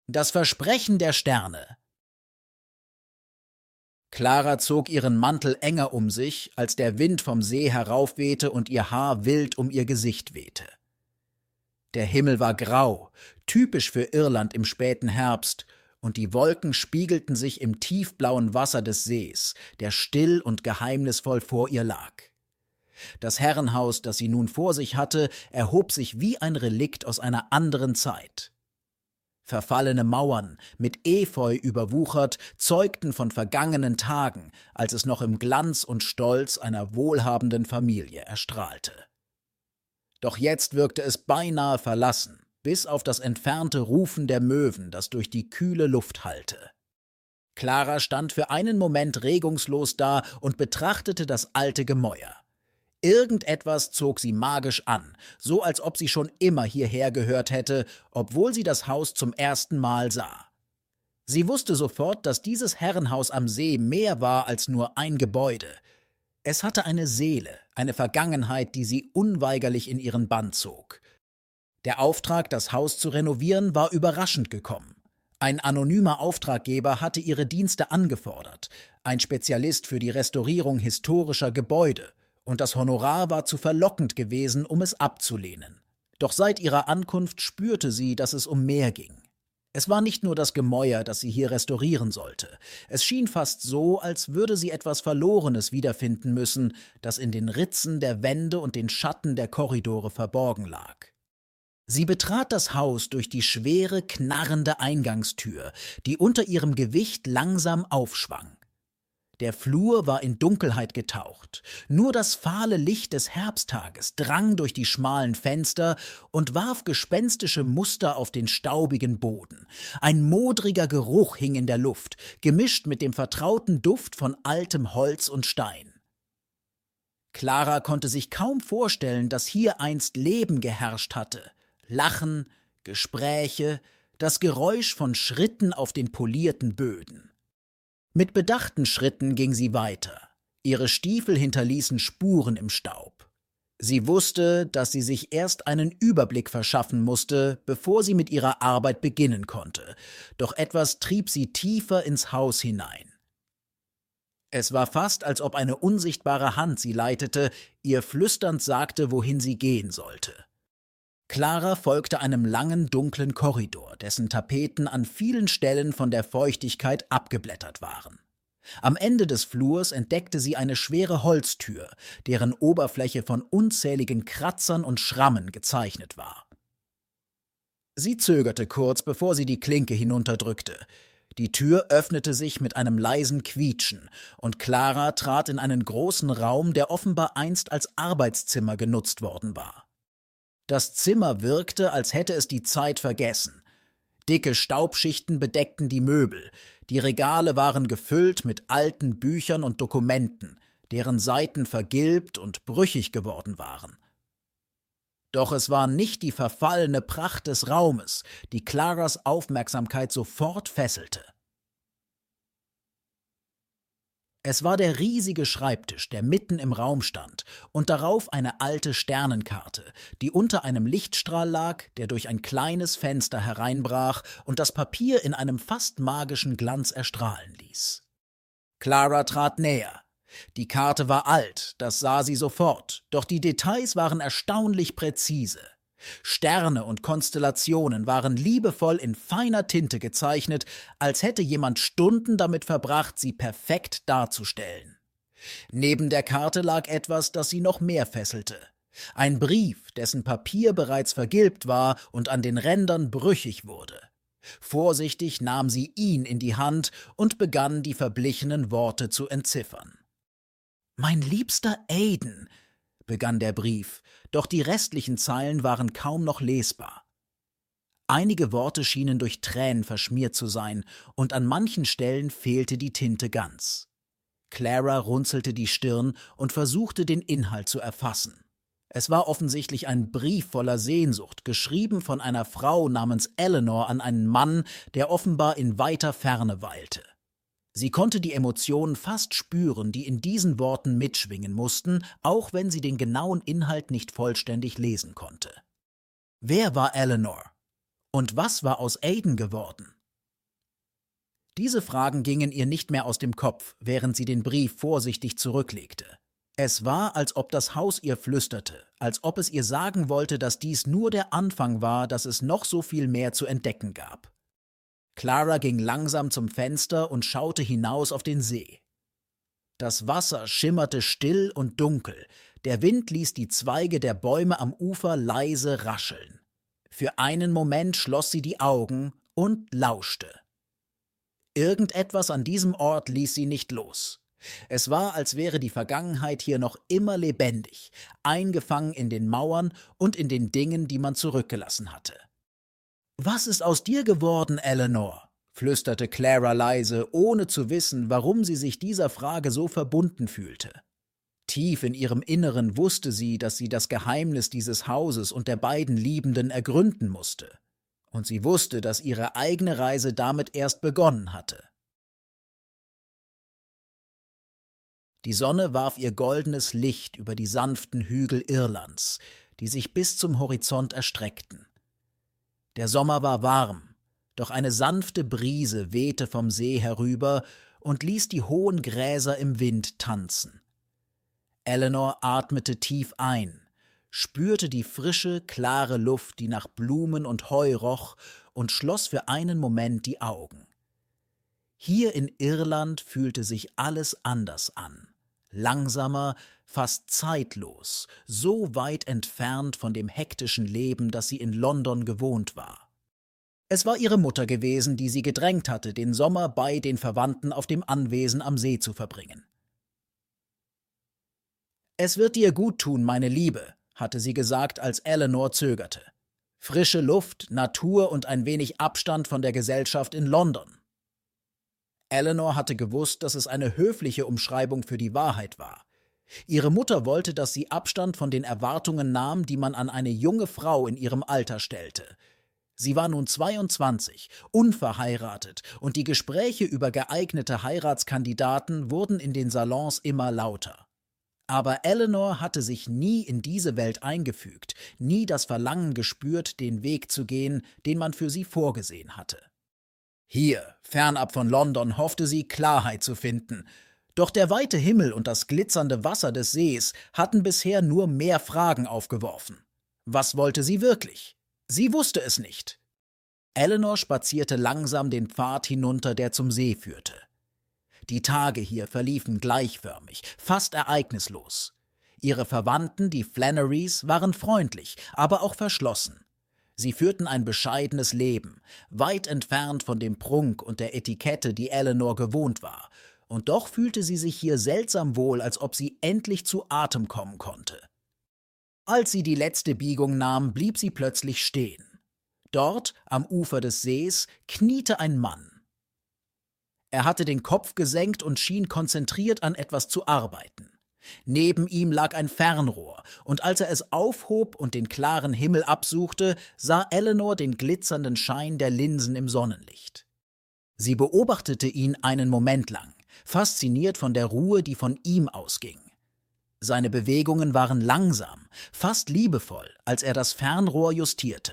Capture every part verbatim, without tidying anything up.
Das Versprechen der Sterne. Clara zog ihren Mantel enger um sich, als der Wind vom See heraufwehte und ihr Haar wild um ihr Gesicht wehte. Der Himmel war grau, typisch für Irland im späten Herbst, und die Wolken spiegelten sich im tiefblauen Wasser des Sees, der still und geheimnisvoll vor ihr lag. Das Herrenhaus, das sie nun vor sich hatte, erhob sich wie ein Relikt aus einer anderen Zeit. Verfallene Mauern, mit Efeu überwuchert, zeugten von vergangenen Tagen, als es noch im Glanz und Stolz einer wohlhabenden Familie erstrahlte. Doch jetzt wirkte es beinahe verlassen, bis auf das entfernte Rufen der Möwen, das durch die kühle Luft hallte. Clara stand für einen Moment regungslos da und betrachtete das alte Gemäuer. Irgendetwas zog sie magisch an, so als ob sie schon immer hierher gehört hätte, obwohl sie das Haus zum ersten Mal sah. Sie wusste sofort, dass dieses Herrenhaus am See mehr war als nur ein Gebäude. Es hatte eine Seele, eine Vergangenheit, die sie unweigerlich in ihren Bann zog. Der Auftrag, das Haus zu renovieren, war überraschend gekommen. Ein anonymer Auftraggeber hatte ihre Dienste angefordert, ein Spezialist für die Restaurierung historischer Gebäude, und das Honorar war zu verlockend gewesen, um es abzulehnen. Doch seit ihrer Ankunft spürte sie, dass es um mehr ging. Es war nicht nur das Gemäuer, das sie hier restaurieren sollte. Es schien fast so, als würde sie etwas Verlorenes wiederfinden müssen, das in den Ritzen der Wände und den Schatten der Korridore verborgen lag. Sie betrat das Haus durch die schwere, knarrende Eingangstür, die unter ihrem Gewicht langsam aufschwang. Der Flur war in Dunkelheit getaucht. Nur das fahle Licht des Herbsttages drang durch die schmalen Fenster und warf gespenstische Muster auf den staubigen Boden. Ein modriger Geruch hing in der Luft, gemischt mit dem vertrauten Duft von altem Holz und Stein. Clara konnte sich kaum vorstellen, dass hier einst Leben geherrscht hatte. Lachen, Gespräche, das Geräusch von Schritten auf den polierten Böden. Mit bedachten Schritten ging sie weiter. Ihre Stiefel hinterließen Spuren im Staub. Sie wusste, dass sie sich erst einen Überblick verschaffen musste, bevor sie mit ihrer Arbeit beginnen konnte. Doch etwas trieb sie tiefer ins Haus hinein. Es war fast, als ob eine unsichtbare Hand sie leitete, ihr flüsternd sagte, wohin sie gehen sollte. Clara folgte einem langen, dunklen Korridor, dessen Tapeten an vielen Stellen von der Feuchtigkeit abgeblättert waren. Am Ende des Flurs entdeckte sie eine schwere Holztür, deren Oberfläche von unzähligen Kratzern und Schrammen gezeichnet war. Sie zögerte kurz, bevor sie die Klinke hinunterdrückte. Die Tür öffnete sich mit einem leisen Quietschen, und Clara trat in einen großen Raum, der offenbar einst als Arbeitszimmer genutzt worden war. Das Zimmer wirkte, als hätte es die Zeit vergessen. Dicke Staubschichten bedeckten die Möbel, die Regale waren gefüllt mit alten Büchern und Dokumenten, deren Seiten vergilbt und brüchig geworden waren. Doch es war nicht die verfallene Pracht des Raumes, die Claras Aufmerksamkeit sofort fesselte. Es war der riesige Schreibtisch, der mitten im Raum stand, und darauf eine alte Sternenkarte, die unter einem Lichtstrahl lag, der durch ein kleines Fenster hereinbrach und das Papier in einem fast magischen Glanz erstrahlen ließ. Clara trat näher. Die Karte war alt, das sah sie sofort, doch die Details waren erstaunlich präzise. Sterne und Konstellationen waren liebevoll in feiner Tinte gezeichnet, als hätte jemand Stunden damit verbracht, sie perfekt darzustellen. Neben der Karte lag etwas, das sie noch mehr fesselte. Ein Brief, dessen Papier bereits vergilbt war und an den Rändern brüchig wurde. Vorsichtig nahm sie ihn in die Hand und begann, die verblichenen Worte zu entziffern. »Mein liebster Aiden«, begann der Brief, doch die restlichen Zeilen waren kaum noch lesbar. Einige Worte schienen durch Tränen verschmiert zu sein, und an manchen Stellen fehlte die Tinte ganz. Clara runzelte die Stirn und versuchte, den Inhalt zu erfassen. Es war offensichtlich ein Brief voller Sehnsucht, geschrieben von einer Frau namens Eleanor an einen Mann, der offenbar in weiter Ferne weilte. Sie konnte die Emotionen fast spüren, die in diesen Worten mitschwingen mussten, auch wenn sie den genauen Inhalt nicht vollständig lesen konnte. Wer war Eleanor? Und was war aus Aiden geworden? Diese Fragen gingen ihr nicht mehr aus dem Kopf, während sie den Brief vorsichtig zurücklegte. Es war, als ob das Haus ihr flüsterte, als ob es ihr sagen wollte, dass dies nur der Anfang war, dass es noch so viel mehr zu entdecken gab. Clara ging langsam zum Fenster und schaute hinaus auf den See. Das Wasser schimmerte still und dunkel, der Wind ließ die Zweige der Bäume am Ufer leise rascheln. Für einen Moment schloss sie die Augen und lauschte. Irgendetwas an diesem Ort ließ sie nicht los. Es war, als wäre die Vergangenheit hier noch immer lebendig, eingefangen in den Mauern und in den Dingen, die man zurückgelassen hatte. »Was ist aus dir geworden, Eleanor?« flüsterte Clara leise, ohne zu wissen, warum sie sich dieser Frage so verbunden fühlte. Tief in ihrem Inneren wusste sie, dass sie das Geheimnis dieses Hauses und der beiden Liebenden ergründen musste. Und sie wusste, dass ihre eigene Reise damit erst begonnen hatte. Die Sonne warf ihr goldenes Licht über die sanften Hügel Irlands, die sich bis zum Horizont erstreckten. Der Sommer war warm, doch eine sanfte Brise wehte vom See herüber und ließ die hohen Gräser im Wind tanzen. Eleanor atmete tief ein, spürte die frische, klare Luft, die nach Blumen und Heu roch, und schloss für einen Moment die Augen. Hier in Irland fühlte sich alles anders an. Langsamer, fast zeitlos, so weit entfernt von dem hektischen Leben, das sie in London gewohnt war. Es war ihre Mutter gewesen, die sie gedrängt hatte, den Sommer bei den Verwandten auf dem Anwesen am See zu verbringen. »Es wird dir gut tun, meine Liebe«, hatte sie gesagt, als Eleanor zögerte. »Frische Luft, Natur und ein wenig Abstand von der Gesellschaft in London.« Eleanor hatte gewusst, dass es eine höfliche Umschreibung für die Wahrheit war. Ihre Mutter wollte, dass sie Abstand von den Erwartungen nahm, die man an eine junge Frau in ihrem Alter stellte. Sie war nun zweiundzwanzig, unverheiratet, und die Gespräche über geeignete Heiratskandidaten wurden in den Salons immer lauter. Aber Eleanor hatte sich nie in diese Welt eingefügt, nie das Verlangen gespürt, den Weg zu gehen, den man für sie vorgesehen hatte. Hier, fernab von London, hoffte sie, Klarheit zu finden. Doch der weite Himmel und das glitzernde Wasser des Sees hatten bisher nur mehr Fragen aufgeworfen. Was wollte sie wirklich? Sie wusste es nicht. Eleanor spazierte langsam den Pfad hinunter, der zum See führte. Die Tage hier verliefen gleichförmig, fast ereignislos. Ihre Verwandten, die Flannerys, waren freundlich, aber auch verschlossen. Sie führten ein bescheidenes Leben, weit entfernt von dem Prunk und der Etikette, die Eleanor gewohnt war, und doch fühlte sie sich hier seltsam wohl, als ob sie endlich zu Atem kommen konnte. Als sie die letzte Biegung nahm, blieb sie plötzlich stehen. Dort, am Ufer des Sees, kniete ein Mann. Er hatte den Kopf gesenkt und schien konzentriert an etwas zu arbeiten. Neben ihm lag ein Fernrohr, und als er es aufhob und den klaren Himmel absuchte, sah Eleanor den glitzernden Schein der Linsen im Sonnenlicht. Sie beobachtete ihn einen Moment lang, fasziniert von der Ruhe, die von ihm ausging. Seine Bewegungen waren langsam, fast liebevoll, als er das Fernrohr justierte.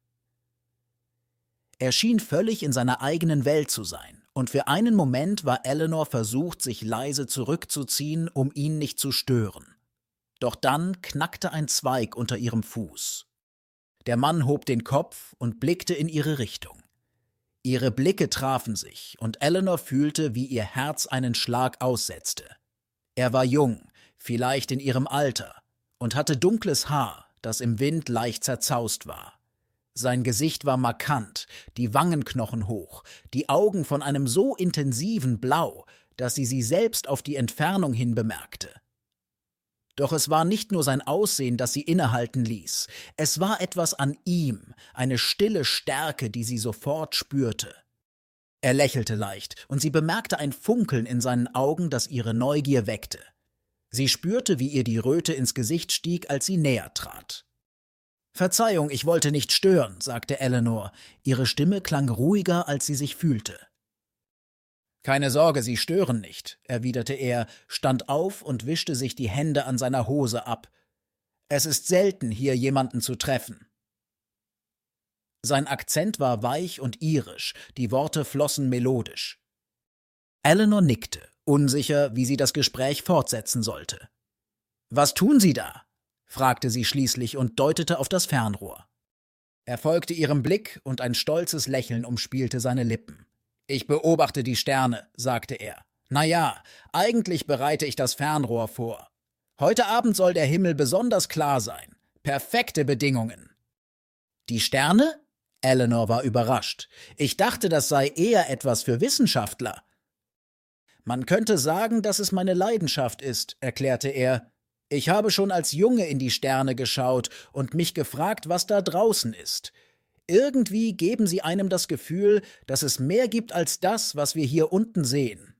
Er schien völlig in seiner eigenen Welt zu sein, und für einen Moment war Eleanor versucht, sich leise zurückzuziehen, um ihn nicht zu stören. Doch dann knackte ein Zweig unter ihrem Fuß. Der Mann hob den Kopf und blickte in ihre Richtung. Ihre Blicke trafen sich, und Eleanor fühlte, wie ihr Herz einen Schlag aussetzte. Er war jung, vielleicht in ihrem Alter, und hatte dunkles Haar, das im Wind leicht zerzaust war. Sein Gesicht war markant, die Wangenknochen hoch, die Augen von einem so intensiven Blau, dass sie sie selbst auf die Entfernung hin bemerkte. Doch es war nicht nur sein Aussehen, das sie innehalten ließ. Es war etwas an ihm, eine stille Stärke, die sie sofort spürte. Er lächelte leicht, und sie bemerkte ein Funkeln in seinen Augen, das ihre Neugier weckte. Sie spürte, wie ihr die Röte ins Gesicht stieg, als sie näher trat. »Verzeihung, ich wollte nicht stören«, sagte Eleanor. Ihre Stimme klang ruhiger, als sie sich fühlte. »Keine Sorge, Sie stören nicht«, erwiderte er, stand auf und wischte sich die Hände an seiner Hose ab. »Es ist selten, hier jemanden zu treffen.« Sein Akzent war weich und irisch, die Worte flossen melodisch. Eleanor nickte, unsicher, wie sie das Gespräch fortsetzen sollte. »Was tun Sie da?« fragte sie schließlich und deutete auf das Fernrohr. Er folgte ihrem Blick und ein stolzes Lächeln umspielte seine Lippen. »Ich beobachte die Sterne«, sagte er. »Na ja, eigentlich bereite ich das Fernrohr vor. Heute Abend soll der Himmel besonders klar sein. Perfekte Bedingungen.« »Die Sterne?« Eleanor war überrascht. »Ich dachte, das sei eher etwas für Wissenschaftler.« »Man könnte sagen, dass es meine Leidenschaft ist«, erklärte er. »Ich habe schon als Junge in die Sterne geschaut und mich gefragt, was da draußen ist. Irgendwie geben sie einem das Gefühl, dass es mehr gibt als das, was wir hier unten sehen.«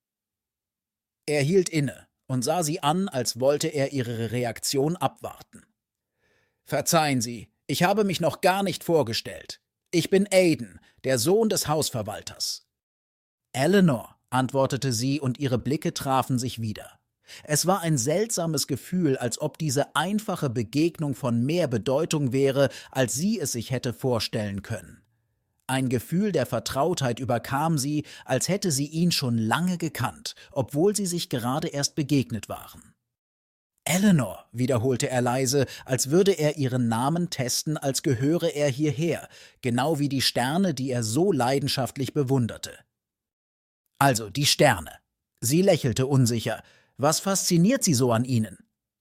Er hielt inne und sah sie an, als wollte er ihre Reaktion abwarten. »Verzeihen Sie, ich habe mich noch gar nicht vorgestellt. Ich bin Aiden, der Sohn des Hausverwalters.« »Eleanor«, antwortete sie, und ihre Blicke trafen sich wieder. Es war ein seltsames Gefühl, als ob diese einfache Begegnung von mehr Bedeutung wäre, als sie es sich hätte vorstellen können. Ein Gefühl der Vertrautheit überkam sie, als hätte sie ihn schon lange gekannt, obwohl sie sich gerade erst begegnet waren. »Eleanor«, wiederholte er leise, als würde er ihren Namen testen, als gehöre er hierher, genau wie die Sterne, die er so leidenschaftlich bewunderte. »Also, die Sterne.« Sie lächelte unsicher. »Was fasziniert Sie so an ihnen?«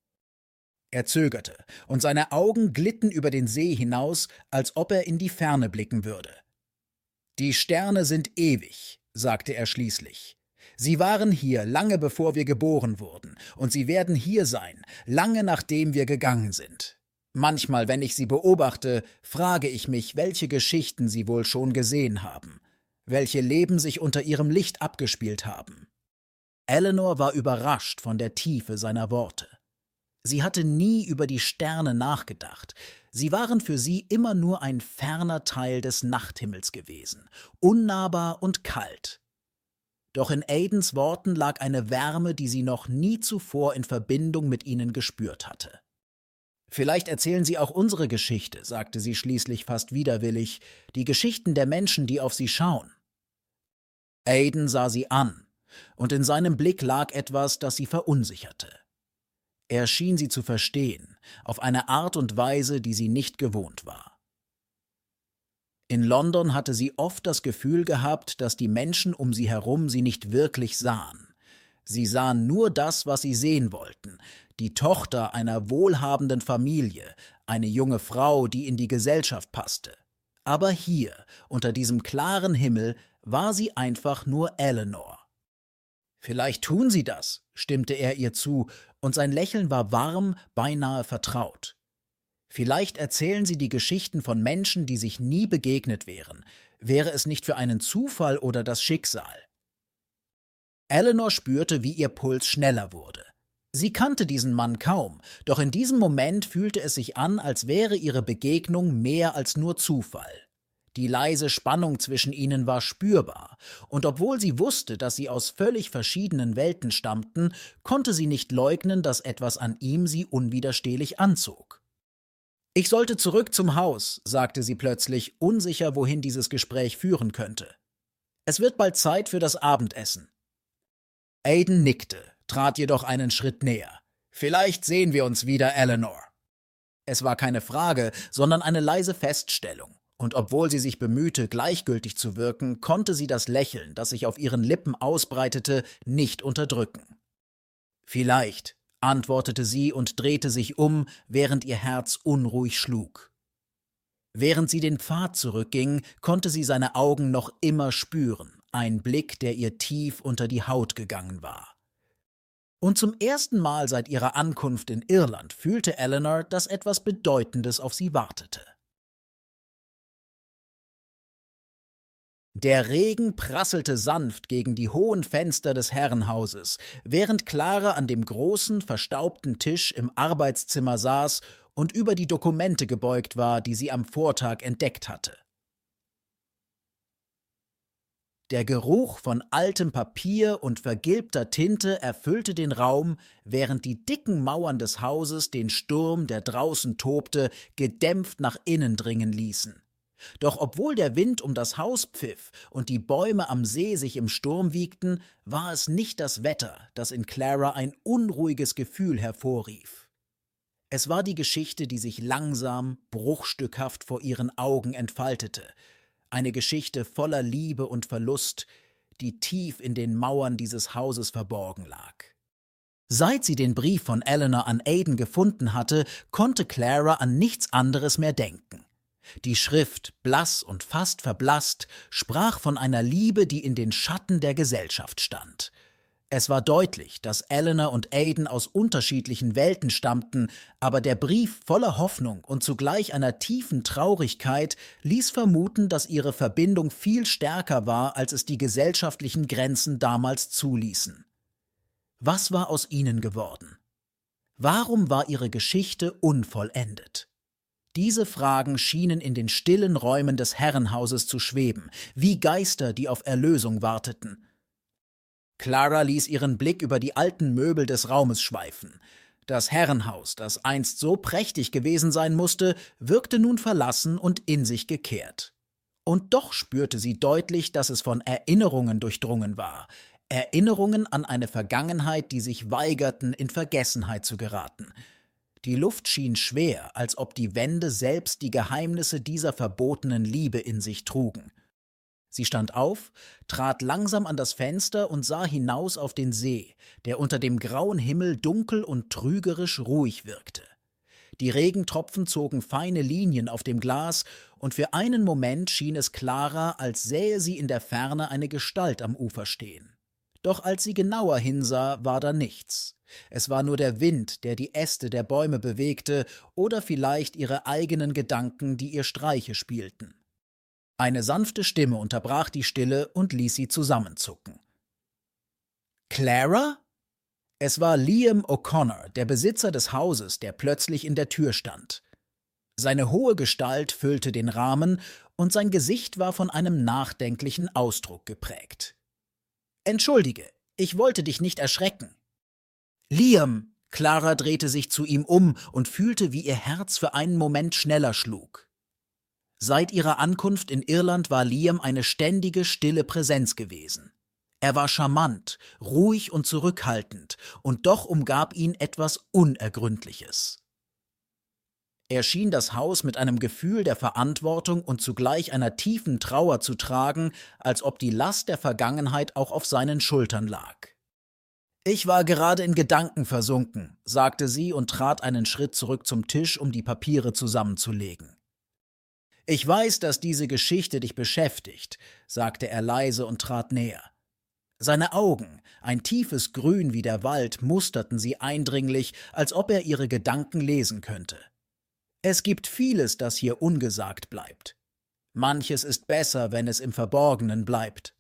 Er zögerte, und seine Augen glitten über den See hinaus, als ob er in die Ferne blicken würde. »Die Sterne sind ewig«, sagte er schließlich. »Sie waren hier, lange bevor wir geboren wurden, und sie werden hier sein, lange nachdem wir gegangen sind. Manchmal, wenn ich sie beobachte, frage ich mich, welche Geschichten sie wohl schon gesehen haben, welche Leben sich unter ihrem Licht abgespielt haben.« Eleanor war überrascht von der Tiefe seiner Worte. Sie hatte nie über die Sterne nachgedacht. Sie waren für sie immer nur ein ferner Teil des Nachthimmels gewesen, unnahbar und kalt. Doch in Aidens Worten lag eine Wärme, die sie noch nie zuvor in Verbindung mit ihnen gespürt hatte. »Vielleicht erzählen Sie auch unsere Geschichte«, sagte sie schließlich fast widerwillig, »die Geschichten der Menschen, die auf Sie schauen.« Aiden sah sie an, und in seinem Blick lag etwas, das sie verunsicherte. Er schien sie zu verstehen, auf eine Art und Weise, die sie nicht gewohnt war. In London hatte sie oft das Gefühl gehabt, dass die Menschen um sie herum sie nicht wirklich sahen. Sie sahen nur das, was sie sehen wollten, die Tochter einer wohlhabenden Familie, eine junge Frau, die in die Gesellschaft passte. Aber hier, unter diesem klaren Himmel, war sie einfach nur Eleanor. »Vielleicht tun Sie das«, stimmte er ihr zu, und sein Lächeln war warm, beinahe vertraut. »Vielleicht erzählen Sie die Geschichten von Menschen, die sich nie begegnet wären. Wäre es nicht für einen Zufall oder das Schicksal?« Eleanor spürte, wie ihr Puls schneller wurde. Sie kannte diesen Mann kaum, doch in diesem Moment fühlte es sich an, als wäre ihre Begegnung mehr als nur Zufall. Die leise Spannung zwischen ihnen war spürbar, und obwohl sie wusste, dass sie aus völlig verschiedenen Welten stammten, konnte sie nicht leugnen, dass etwas an ihm sie unwiderstehlich anzog. »Ich sollte zurück zum Haus«, sagte sie plötzlich, unsicher, wohin dieses Gespräch führen könnte. »Es wird bald Zeit für das Abendessen.« Aiden nickte, trat jedoch einen Schritt näher. »Vielleicht sehen wir uns wieder, Eleanor.« Es war keine Frage, sondern eine leise Feststellung. Und obwohl sie sich bemühte, gleichgültig zu wirken, konnte sie das Lächeln, das sich auf ihren Lippen ausbreitete, nicht unterdrücken. »Vielleicht«, antwortete sie und drehte sich um, während ihr Herz unruhig schlug. Während sie den Pfad zurückging, konnte sie seine Augen noch immer spüren, ein Blick, der ihr tief unter die Haut gegangen war. Und zum ersten Mal seit ihrer Ankunft in Irland fühlte Eleanor, dass etwas Bedeutendes auf sie wartete. Der Regen prasselte sanft gegen die hohen Fenster des Herrenhauses, während Clara an dem großen, verstaubten Tisch im Arbeitszimmer saß und über die Dokumente gebeugt war, die sie am Vortag entdeckt hatte. Der Geruch von altem Papier und vergilbter Tinte erfüllte den Raum, während die dicken Mauern des Hauses den Sturm, der draußen tobte, gedämpft nach innen dringen ließen. Doch obwohl der Wind um das Haus pfiff und die Bäume am See sich im Sturm wiegten, war es nicht das Wetter, das in Clara ein unruhiges Gefühl hervorrief. Es war die Geschichte, die sich langsam, bruchstückhaft vor ihren Augen entfaltete, eine Geschichte voller Liebe und Verlust, die tief in den Mauern dieses Hauses verborgen lag. Seit sie den Brief von Eleanor an Aiden gefunden hatte, konnte Clara an nichts anderes mehr denken. Die Schrift, blass und fast verblasst, sprach von einer Liebe, die in den Schatten der Gesellschaft stand. Es war deutlich, dass Eleanor und Aiden aus unterschiedlichen Welten stammten, aber der Brief voller Hoffnung und zugleich einer tiefen Traurigkeit ließ vermuten, dass ihre Verbindung viel stärker war, als es die gesellschaftlichen Grenzen damals zuließen. Was war aus ihnen geworden? Warum war ihre Geschichte unvollendet? Diese Fragen schienen in den stillen Räumen des Herrenhauses zu schweben, wie Geister, die auf Erlösung warteten. Clara ließ ihren Blick über die alten Möbel des Raumes schweifen. Das Herrenhaus, das einst so prächtig gewesen sein musste, wirkte nun verlassen und in sich gekehrt. Und doch spürte sie deutlich, dass es von Erinnerungen durchdrungen war. Erinnerungen an eine Vergangenheit, die sich weigerten, in Vergessenheit zu geraten. Die Luft schien schwer, als ob die Wände selbst die Geheimnisse dieser verbotenen Liebe in sich trugen. Sie stand auf, trat langsam an das Fenster und sah hinaus auf den See, der unter dem grauen Himmel dunkel und trügerisch ruhig wirkte. Die Regentropfen zogen feine Linien auf dem Glas, und für einen Moment schien es Clara, als sähe sie in der Ferne eine Gestalt am Ufer stehen. Doch als sie genauer hinsah, war da nichts. Es war nur der Wind, der die Äste der Bäume bewegte, oder vielleicht ihre eigenen Gedanken, die ihr Streiche spielten. Eine sanfte Stimme unterbrach die Stille und ließ sie zusammenzucken. »Clara?« Es war Liam O'Connor, der Besitzer des Hauses, der plötzlich in der Tür stand. Seine hohe Gestalt füllte den Rahmen, und sein Gesicht war von einem nachdenklichen Ausdruck geprägt. »Entschuldige, ich wollte dich nicht erschrecken.« »Liam!« Clara drehte sich zu ihm um und fühlte, wie ihr Herz für einen Moment schneller schlug. Seit ihrer Ankunft in Irland war Liam eine ständige, stille Präsenz gewesen. Er war charmant, ruhig und zurückhaltend, und doch umgab ihn etwas Unergründliches. Er schien das Haus mit einem Gefühl der Verantwortung und zugleich einer tiefen Trauer zu tragen, als ob die Last der Vergangenheit auch auf seinen Schultern lag. »Ich war gerade in Gedanken versunken«, sagte sie und trat einen Schritt zurück zum Tisch, um die Papiere zusammenzulegen. »Ich weiß, dass diese Geschichte dich beschäftigt«, sagte er leise und trat näher. Seine Augen, ein tiefes Grün wie der Wald, musterten sie eindringlich, als ob er ihre Gedanken lesen könnte. Es gibt vieles, das hier ungesagt bleibt. Manches ist besser, wenn es im Verborgenen bleibt.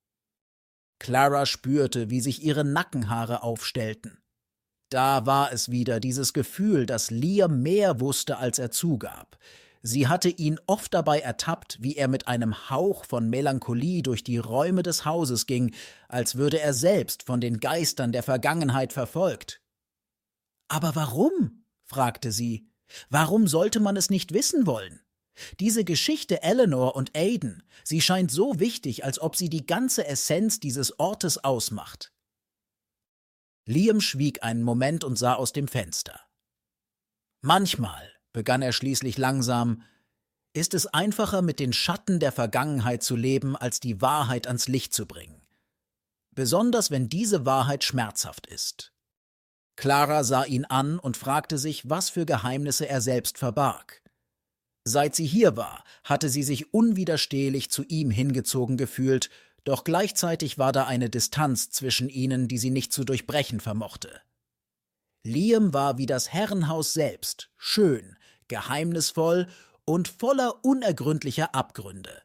Clara spürte, wie sich ihre Nackenhaare aufstellten. Da war es wieder, dieses Gefühl, dass Liam mehr wusste, als er zugab. Sie hatte ihn oft dabei ertappt, wie er mit einem Hauch von Melancholie durch die Räume des Hauses ging, als würde er selbst von den Geistern der Vergangenheit verfolgt. »Aber warum?« fragte sie. »Warum sollte man es nicht wissen wollen? Diese Geschichte Eleanor und Aiden, sie scheint so wichtig, als ob sie die ganze Essenz dieses Ortes ausmacht.« Liam schwieg einen Moment und sah aus dem Fenster. »Manchmal«, begann er schließlich langsam, »ist es einfacher, mit den Schatten der Vergangenheit zu leben, als die Wahrheit ans Licht zu bringen. Besonders wenn diese Wahrheit schmerzhaft ist.« Clara sah ihn an und fragte sich, was für Geheimnisse er selbst verbarg. Seit sie hier war, hatte sie sich unwiderstehlich zu ihm hingezogen gefühlt, doch gleichzeitig war da eine Distanz zwischen ihnen, die sie nicht zu durchbrechen vermochte. Liam war wie das Herrenhaus selbst, schön, geheimnisvoll und voller unergründlicher Abgründe.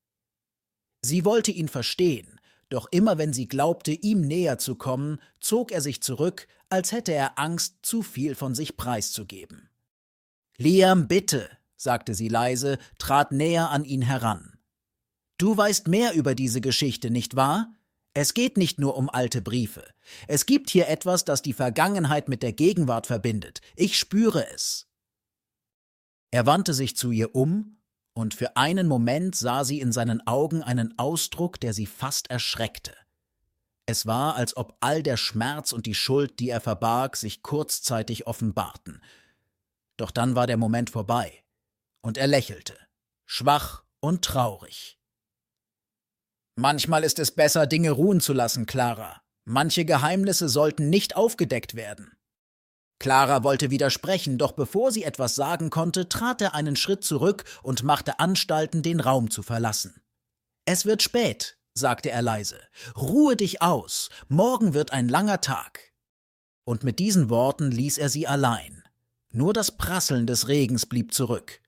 Sie wollte ihn verstehen, doch immer wenn sie glaubte, ihm näher zu kommen, zog er sich zurück, als hätte er Angst, zu viel von sich preiszugeben. »Liam, bitte«, sagte sie leise, trat näher an ihn heran. »Du weißt mehr über diese Geschichte, nicht wahr? Es geht nicht nur um alte Briefe. Es gibt hier etwas, das die Vergangenheit mit der Gegenwart verbindet. Ich spüre es.« Er wandte sich zu ihr um, und für einen Moment sah sie in seinen Augen einen Ausdruck, der sie fast erschreckte. Es war, als ob all der Schmerz und die Schuld, die er verbarg, sich kurzzeitig offenbarten. Doch dann war der Moment vorbei, und er lächelte, schwach und traurig. »Manchmal ist es besser, Dinge ruhen zu lassen, Clara. Manche Geheimnisse sollten nicht aufgedeckt werden.« Clara wollte widersprechen, doch bevor sie etwas sagen konnte, trat er einen Schritt zurück und machte Anstalten, den Raum zu verlassen. »Es wird spät«, sagte er leise. »Ruhe dich aus, morgen wird ein langer Tag.« Und mit diesen Worten ließ er sie allein. Nur das Prasseln des Regens blieb zurück.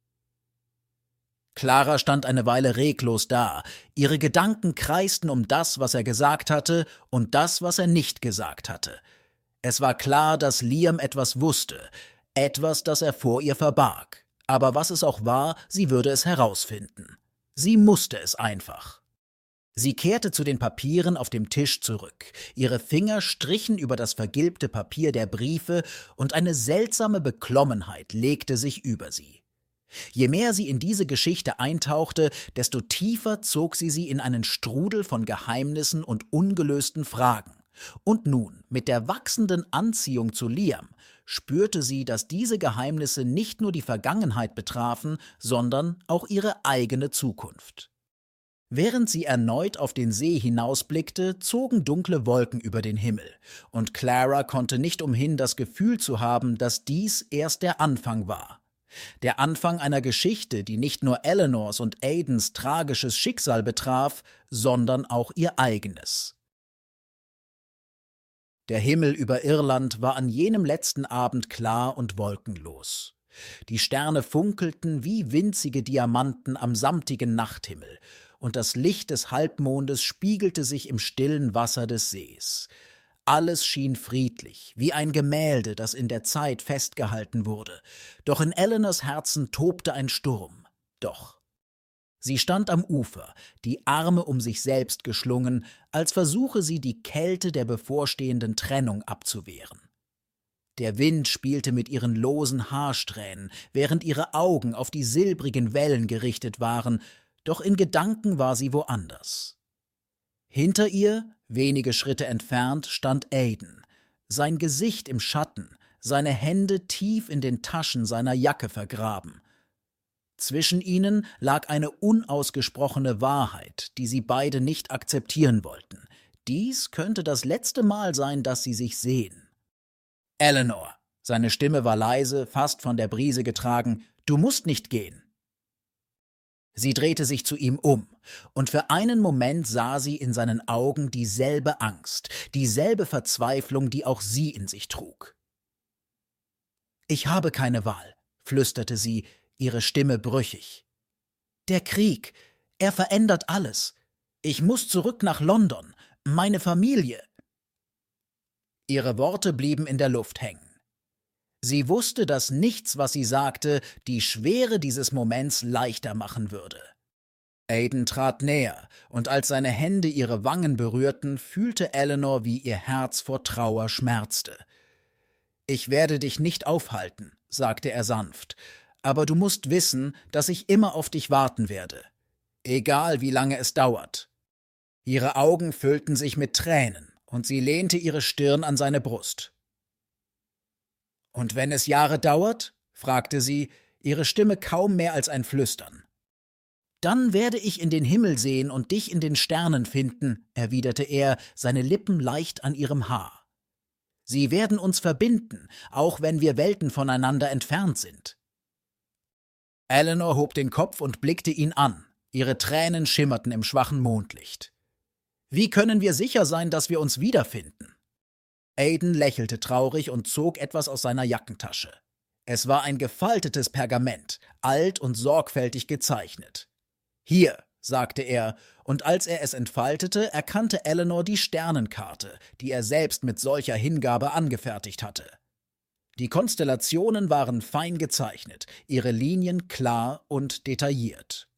Clara stand eine Weile reglos da. Ihre Gedanken kreisten um das, was er gesagt hatte, und das, was er nicht gesagt hatte. Es war klar, dass Liam etwas wusste, etwas, das er vor ihr verbarg. Aber was es auch war, sie würde es herausfinden. Sie musste es einfach. Sie kehrte zu den Papieren auf dem Tisch zurück. Ihre Finger strichen über das vergilbte Papier der Briefe, und eine seltsame Beklommenheit legte sich über sie. Je mehr sie in diese Geschichte eintauchte, desto tiefer zog sie sie in einen Strudel von Geheimnissen und ungelösten Fragen. Und nun, mit der wachsenden Anziehung zu Liam, spürte sie, dass diese Geheimnisse nicht nur die Vergangenheit betrafen, sondern auch ihre eigene Zukunft. Während sie erneut auf den See hinausblickte, zogen dunkle Wolken über den Himmel, und Clara konnte nicht umhin, das Gefühl zu haben, dass dies erst der Anfang war. Der Anfang einer Geschichte, die nicht nur Eleanors und Aidens tragisches Schicksal betraf, sondern auch ihr eigenes. Der Himmel über Irland war an jenem letzten Abend klar und wolkenlos. Die Sterne funkelten wie winzige Diamanten am samtigen Nachthimmel, und das Licht des Halbmondes spiegelte sich im stillen Wasser des Sees. Alles schien friedlich, wie ein Gemälde, das in der Zeit festgehalten wurde. Doch in Eleanors Herzen tobte ein Sturm. Doch sie stand am Ufer, die Arme um sich selbst geschlungen, als versuche sie, die Kälte der bevorstehenden Trennung abzuwehren. Der Wind spielte mit ihren losen Haarsträhnen, während ihre Augen auf die silbrigen Wellen gerichtet waren, doch in Gedanken war sie woanders. Hinter ihr, wenige Schritte entfernt, stand Aiden, sein Gesicht im Schatten, seine Hände tief in den Taschen seiner Jacke vergraben. Zwischen ihnen lag eine unausgesprochene Wahrheit, die sie beide nicht akzeptieren wollten. Dies könnte das letzte Mal sein, dass sie sich sehen. »Eleanor«, seine Stimme war leise, fast von der Brise getragen, »du musst nicht gehen.« Sie drehte sich zu ihm um, und für einen Moment sah sie in seinen Augen dieselbe Angst, dieselbe Verzweiflung, die auch sie in sich trug. »Ich habe keine Wahl«, flüsterte sie, ihre Stimme brüchig. »Der Krieg, er verändert alles. Ich muss zurück nach London, meine Familie.« Ihre Worte blieben in der Luft hängen. Sie wusste, dass nichts, was sie sagte, die Schwere dieses Moments leichter machen würde. Aiden trat näher, und als seine Hände ihre Wangen berührten, fühlte Eleanor, wie ihr Herz vor Trauer schmerzte. »Ich werde dich nicht aufhalten«, sagte er sanft, »aber du musst wissen, dass ich immer auf dich warten werde. Egal, wie lange es dauert.« Ihre Augen füllten sich mit Tränen, und sie lehnte ihre Stirn an seine Brust. »Und wenn es Jahre dauert?« fragte sie, ihre Stimme kaum mehr als ein Flüstern. »Dann werde ich in den Himmel sehen und dich in den Sternen finden«, erwiderte er, seine Lippen leicht an ihrem Haar. »Sie werden uns verbinden, auch wenn wir Welten voneinander entfernt sind.« Eleanor hob den Kopf und blickte ihn an. Ihre Tränen schimmerten im schwachen Mondlicht. »Wie können wir sicher sein, dass wir uns wiederfinden?« Aiden lächelte traurig und zog etwas aus seiner Jackentasche. Es war ein gefaltetes Pergament, alt und sorgfältig gezeichnet. »Hier«, sagte er, und als er es entfaltete, erkannte Eleanor die Sternenkarte, die er selbst mit solcher Hingabe angefertigt hatte. Die Konstellationen waren fein gezeichnet, ihre Linien klar und detailliert.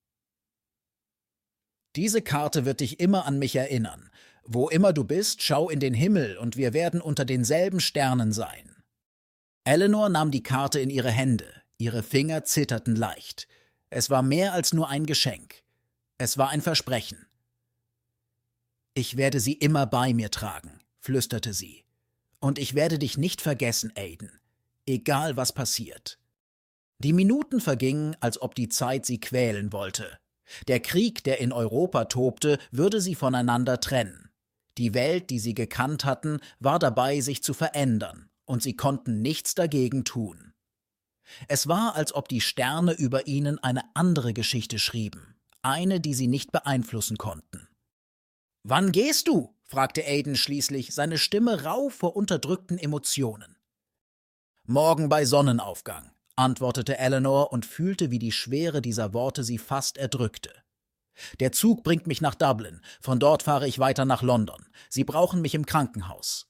»Diese Karte wird dich immer an mich erinnern. Wo immer du bist, schau in den Himmel, und wir werden unter denselben Sternen sein.« Eleanor nahm die Karte in ihre Hände, ihre Finger zitterten leicht. Es war mehr als nur ein Geschenk. Es war ein Versprechen. »Ich werde sie immer bei mir tragen«, flüsterte sie. »Und ich werde dich nicht vergessen, Aiden, egal was passiert.« Die Minuten vergingen, als ob die Zeit sie quälen wollte. Der Krieg, der in Europa tobte, würde sie voneinander trennen. Die Welt, die sie gekannt hatten, war dabei, sich zu verändern, und sie konnten nichts dagegen tun. Es war, als ob die Sterne über ihnen eine andere Geschichte schrieben, eine, die sie nicht beeinflussen konnten. »Wann gehst du?« fragte Aiden schließlich, seine Stimme rau vor unterdrückten Emotionen. »Morgen bei Sonnenaufgang«, antwortete Eleanor und fühlte, wie die Schwere dieser Worte sie fast erdrückte. »Der Zug bringt mich nach Dublin, von dort fahre ich weiter nach London. Sie brauchen mich im Krankenhaus.«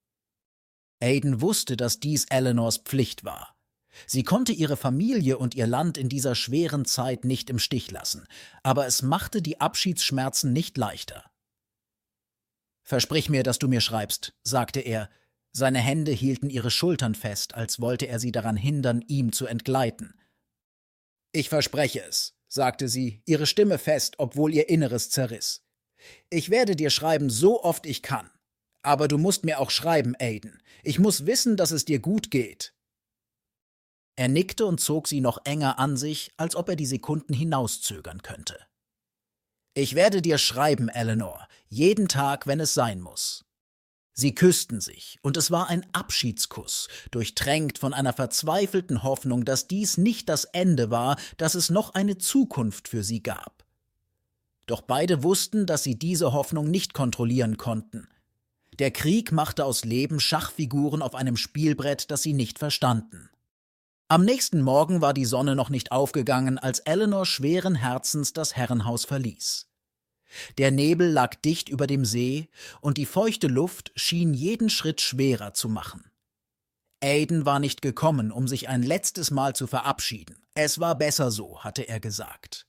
Aiden wusste, dass dies Eleanors Pflicht war. Sie konnte ihre Familie und ihr Land in dieser schweren Zeit nicht im Stich lassen, aber es machte die Abschiedsschmerzen nicht leichter. »Versprich mir, dass du mir schreibst«, sagte er. Seine Hände hielten ihre Schultern fest, als wollte er sie daran hindern, ihm zu entgleiten. »Ich verspreche es«, sagte sie, ihre Stimme fest, obwohl ihr Inneres zerriss. »Ich werde dir schreiben, so oft ich kann. Aber du musst mir auch schreiben, Aiden. Ich muss wissen, dass es dir gut geht.« Er nickte und zog sie noch enger an sich, als ob er die Sekunden hinauszögern könnte. »Ich werde dir schreiben, Eleanor, jeden Tag, wenn es sein muss.« Sie küssten sich, und es war ein Abschiedskuss, durchtränkt von einer verzweifelten Hoffnung, dass dies nicht das Ende war, dass es noch eine Zukunft für sie gab. Doch beide wussten, dass sie diese Hoffnung nicht kontrollieren konnten. Der Krieg machte aus Leben Schachfiguren auf einem Spielbrett, das sie nicht verstanden. Am nächsten Morgen war die Sonne noch nicht aufgegangen, als Eleanor schweren Herzens das Herrenhaus verließ. Der Nebel lag dicht über dem See, und die feuchte Luft schien jeden Schritt schwerer zu machen. Aiden war nicht gekommen, um sich ein letztes Mal zu verabschieden. Es war besser so, hatte er gesagt.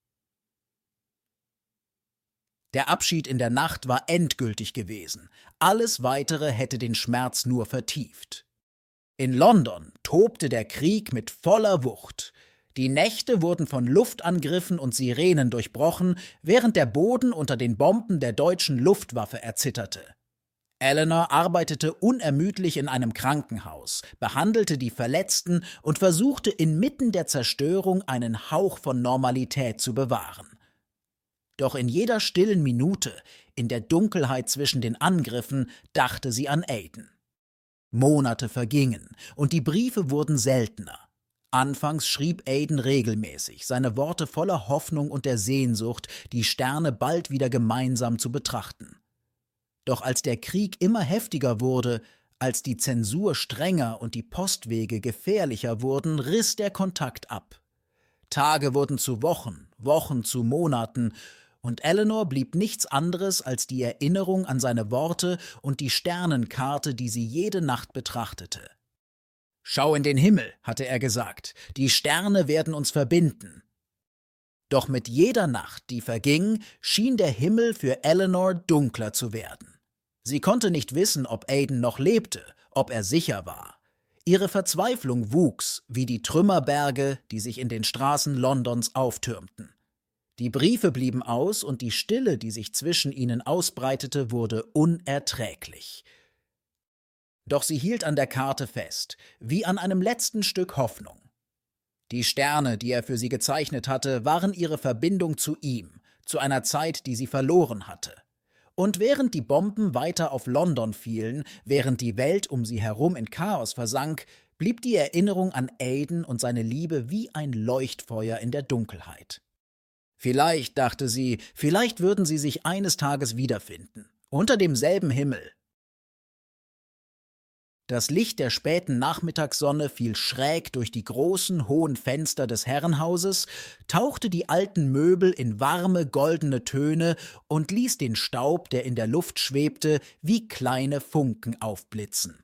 Der Abschied in der Nacht war endgültig gewesen. Alles Weitere hätte den Schmerz nur vertieft. In London tobte der Krieg mit voller Wucht. Die Nächte wurden von Luftangriffen und Sirenen durchbrochen, während der Boden unter den Bomben der deutschen Luftwaffe erzitterte. Eleanor arbeitete unermüdlich in einem Krankenhaus, behandelte die Verletzten und versuchte inmitten der Zerstörung einen Hauch von Normalität zu bewahren. Doch in jeder stillen Minute, in der Dunkelheit zwischen den Angriffen, dachte sie an Aiden. Monate vergingen, und die Briefe wurden seltener. Anfangs schrieb Aiden regelmäßig, seine Worte voller Hoffnung und der Sehnsucht, die Sterne bald wieder gemeinsam zu betrachten. Doch als der Krieg immer heftiger wurde, als die Zensur strenger und die Postwege gefährlicher wurden, riss der Kontakt ab. Tage wurden zu Wochen, Wochen zu Monaten, und Eleanor blieb nichts anderes als die Erinnerung an seine Worte und die Sternenkarte, die sie jede Nacht betrachtete. »Schau in den Himmel«, hatte er gesagt, »die Sterne werden uns verbinden.« Doch mit jeder Nacht, die verging, schien der Himmel für Eleanor dunkler zu werden. Sie konnte nicht wissen, ob Aiden noch lebte, ob er sicher war. Ihre Verzweiflung wuchs, wie die Trümmerberge, die sich in den Straßen Londons auftürmten. Die Briefe blieben aus, und die Stille, die sich zwischen ihnen ausbreitete, wurde unerträglich. Doch sie hielt an der Karte fest, wie an einem letzten Stück Hoffnung. Die Sterne, die er für sie gezeichnet hatte, waren ihre Verbindung zu ihm, zu einer Zeit, die sie verloren hatte. Und während die Bomben weiter auf London fielen, während die Welt um sie herum in Chaos versank, blieb die Erinnerung an Aiden und seine Liebe wie ein Leuchtfeuer in der Dunkelheit. Vielleicht, dachte sie, vielleicht würden sie sich eines Tages wiederfinden, unter demselben Himmel. Das Licht der späten Nachmittagssonne fiel schräg durch die großen, hohen Fenster des Herrenhauses, tauchte die alten Möbel in warme, goldene Töne und ließ den Staub, der in der Luft schwebte, wie kleine Funken aufblitzen.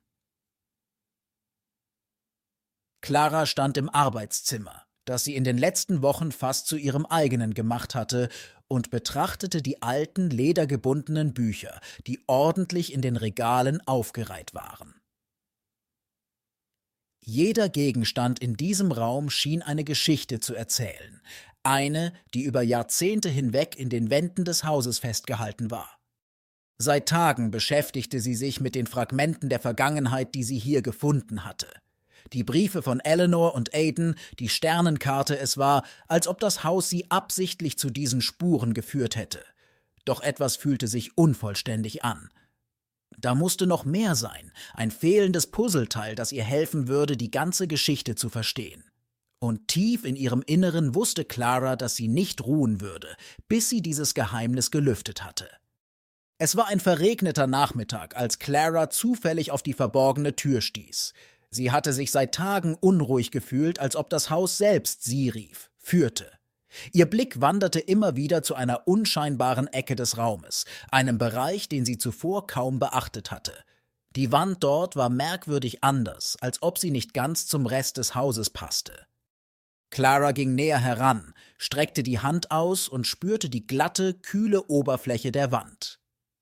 Clara stand im Arbeitszimmer, das sie in den letzten Wochen fast zu ihrem eigenen gemacht hatte, und betrachtete die alten, ledergebundenen Bücher, die ordentlich in den Regalen aufgereiht waren. Jeder Gegenstand in diesem Raum schien eine Geschichte zu erzählen, eine, die über Jahrzehnte hinweg in den Wänden des Hauses festgehalten war. Seit Tagen beschäftigte sie sich mit den Fragmenten der Vergangenheit, die sie hier gefunden hatte. Die Briefe von Eleanor und Aiden, die Sternenkarte, es war, als ob das Haus sie absichtlich zu diesen Spuren geführt hätte. Doch etwas fühlte sich unvollständig an. Da musste noch mehr sein, ein fehlendes Puzzleteil, das ihr helfen würde, die ganze Geschichte zu verstehen. Und tief in ihrem Inneren wusste Clara, dass sie nicht ruhen würde, bis sie dieses Geheimnis gelüftet hatte. Es war ein verregneter Nachmittag, als Clara zufällig auf die verborgene Tür stieß. Sie hatte sich seit Tagen unruhig gefühlt, als ob das Haus selbst sie rief, führte. Ihr Blick wanderte immer wieder zu einer unscheinbaren Ecke des Raumes, einem Bereich, den sie zuvor kaum beachtet hatte. Die Wand dort war merkwürdig anders, als ob sie nicht ganz zum Rest des Hauses passte. Clara ging näher heran, streckte die Hand aus und spürte die glatte, kühle Oberfläche der Wand.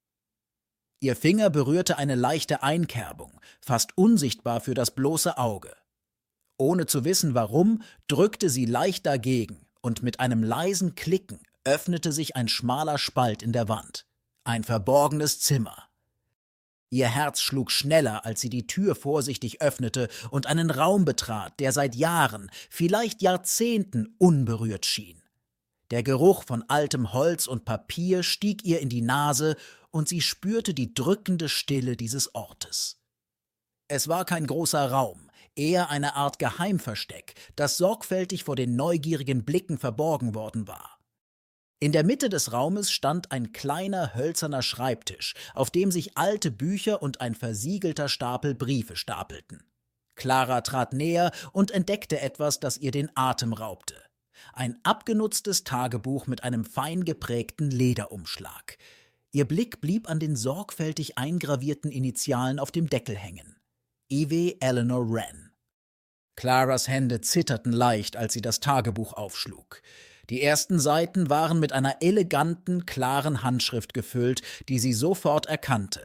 Ihr Finger berührte eine leichte Einkerbung, fast unsichtbar für das bloße Auge. Ohne zu wissen warum, drückte sie leicht dagegen, und mit einem leisen Klicken öffnete sich ein schmaler Spalt in der Wand. Ein verborgenes Zimmer. Ihr Herz schlug schneller, als sie die Tür vorsichtig öffnete und einen Raum betrat, der seit Jahren, vielleicht Jahrzehnten unberührt schien. Der Geruch von altem Holz und Papier stieg ihr in die Nase und sie spürte die drückende Stille dieses Ortes. Es war kein großer Raum, eher eine Art Geheimversteck, das sorgfältig vor den neugierigen Blicken verborgen worden war. In der Mitte des Raumes stand ein kleiner hölzerner Schreibtisch, auf dem sich alte Bücher und ein versiegelter Stapel Briefe stapelten. Clara trat näher und entdeckte etwas, das ihr den Atem raubte. Ein abgenutztes Tagebuch mit einem fein geprägten Lederumschlag. Ihr Blick blieb an den sorgfältig eingravierten Initialen auf dem Deckel hängen. Eve Eleanor Wren. Claras Hände zitterten leicht, als sie das Tagebuch aufschlug. Die ersten Seiten waren mit einer eleganten, klaren Handschrift gefüllt, die sie sofort erkannte.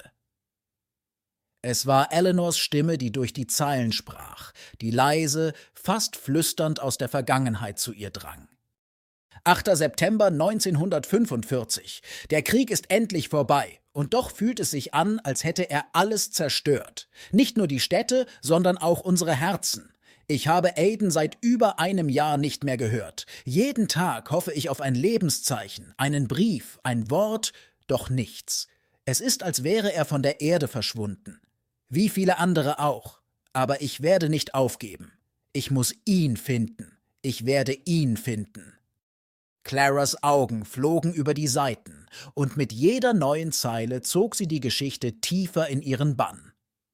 Es war Eleanors Stimme, die durch die Zeilen sprach, die leise, fast flüsternd aus der Vergangenheit zu ihr drang. achter September neunzehnhundertfünfundvierzig. Der Krieg ist endlich vorbei, und doch fühlt es sich an, als hätte er alles zerstört. Nicht nur die Städte, sondern auch unsere Herzen. Ich habe Aiden seit über einem Jahr nicht mehr gehört. Jeden Tag hoffe ich auf ein Lebenszeichen, einen Brief, ein Wort, doch nichts. Es ist, als wäre er von der Erde verschwunden. Wie viele andere auch. Aber ich werde nicht aufgeben. Ich muss ihn finden. Ich werde ihn finden. Claras Augen flogen über die Seiten, und mit jeder neuen Zeile zog sie die Geschichte tiefer in ihren Bann.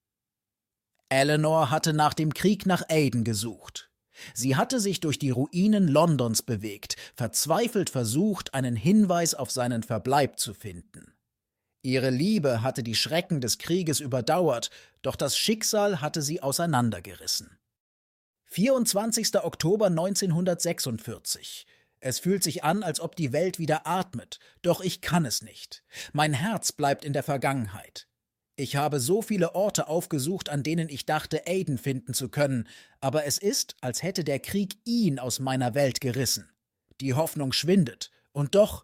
Eleanor hatte nach dem Krieg nach Aiden gesucht. Sie hatte sich durch die Ruinen Londons bewegt, verzweifelt versucht, einen Hinweis auf seinen Verbleib zu finden. Ihre Liebe hatte die Schrecken des Krieges überdauert, doch das Schicksal hatte sie auseinandergerissen. vierundzwanzigster Oktober neunzehnhundertsechsundvierzig. Es fühlt sich an, als ob die Welt wieder atmet, doch ich kann es nicht. Mein Herz bleibt in der Vergangenheit. Ich habe so viele Orte aufgesucht, an denen ich dachte, Aiden finden zu können, aber es ist, als hätte der Krieg ihn aus meiner Welt gerissen. Die Hoffnung schwindet, und doch,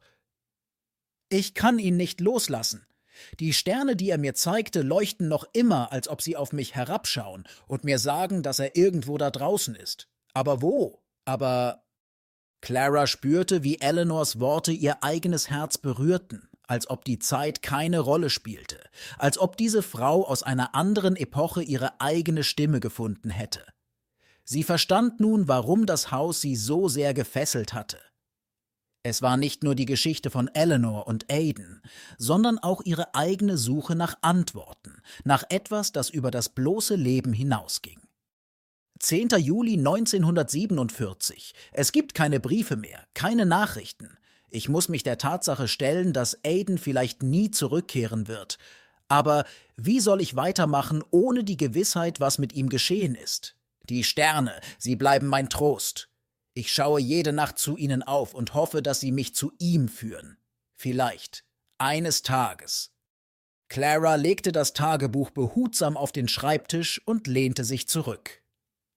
ich kann ihn nicht loslassen. Die Sterne, die er mir zeigte, leuchten noch immer, als ob sie auf mich herabschauen und mir sagen, dass er irgendwo da draußen ist. Aber wo? Aber Clara spürte, wie Eleanors Worte ihr eigenes Herz berührten, als ob die Zeit keine Rolle spielte, als ob diese Frau aus einer anderen Epoche ihre eigene Stimme gefunden hätte. Sie verstand nun, warum das Haus sie so sehr gefesselt hatte. Es war nicht nur die Geschichte von Eleanor und Aiden, sondern auch ihre eigene Suche nach Antworten, nach etwas, das über das bloße Leben hinausging. zehnter Juli neunzehnhundertsiebenundvierzig. Es gibt keine Briefe mehr, keine Nachrichten. Ich muss mich der Tatsache stellen, dass Aiden vielleicht nie zurückkehren wird. Aber wie soll ich weitermachen, ohne die Gewissheit, was mit ihm geschehen ist? Die Sterne, sie bleiben mein Trost. Ich schaue jede Nacht zu ihnen auf und hoffe, dass sie mich zu ihm führen. Vielleicht. Eines Tages. Clara legte das Tagebuch behutsam auf den Schreibtisch und lehnte sich zurück.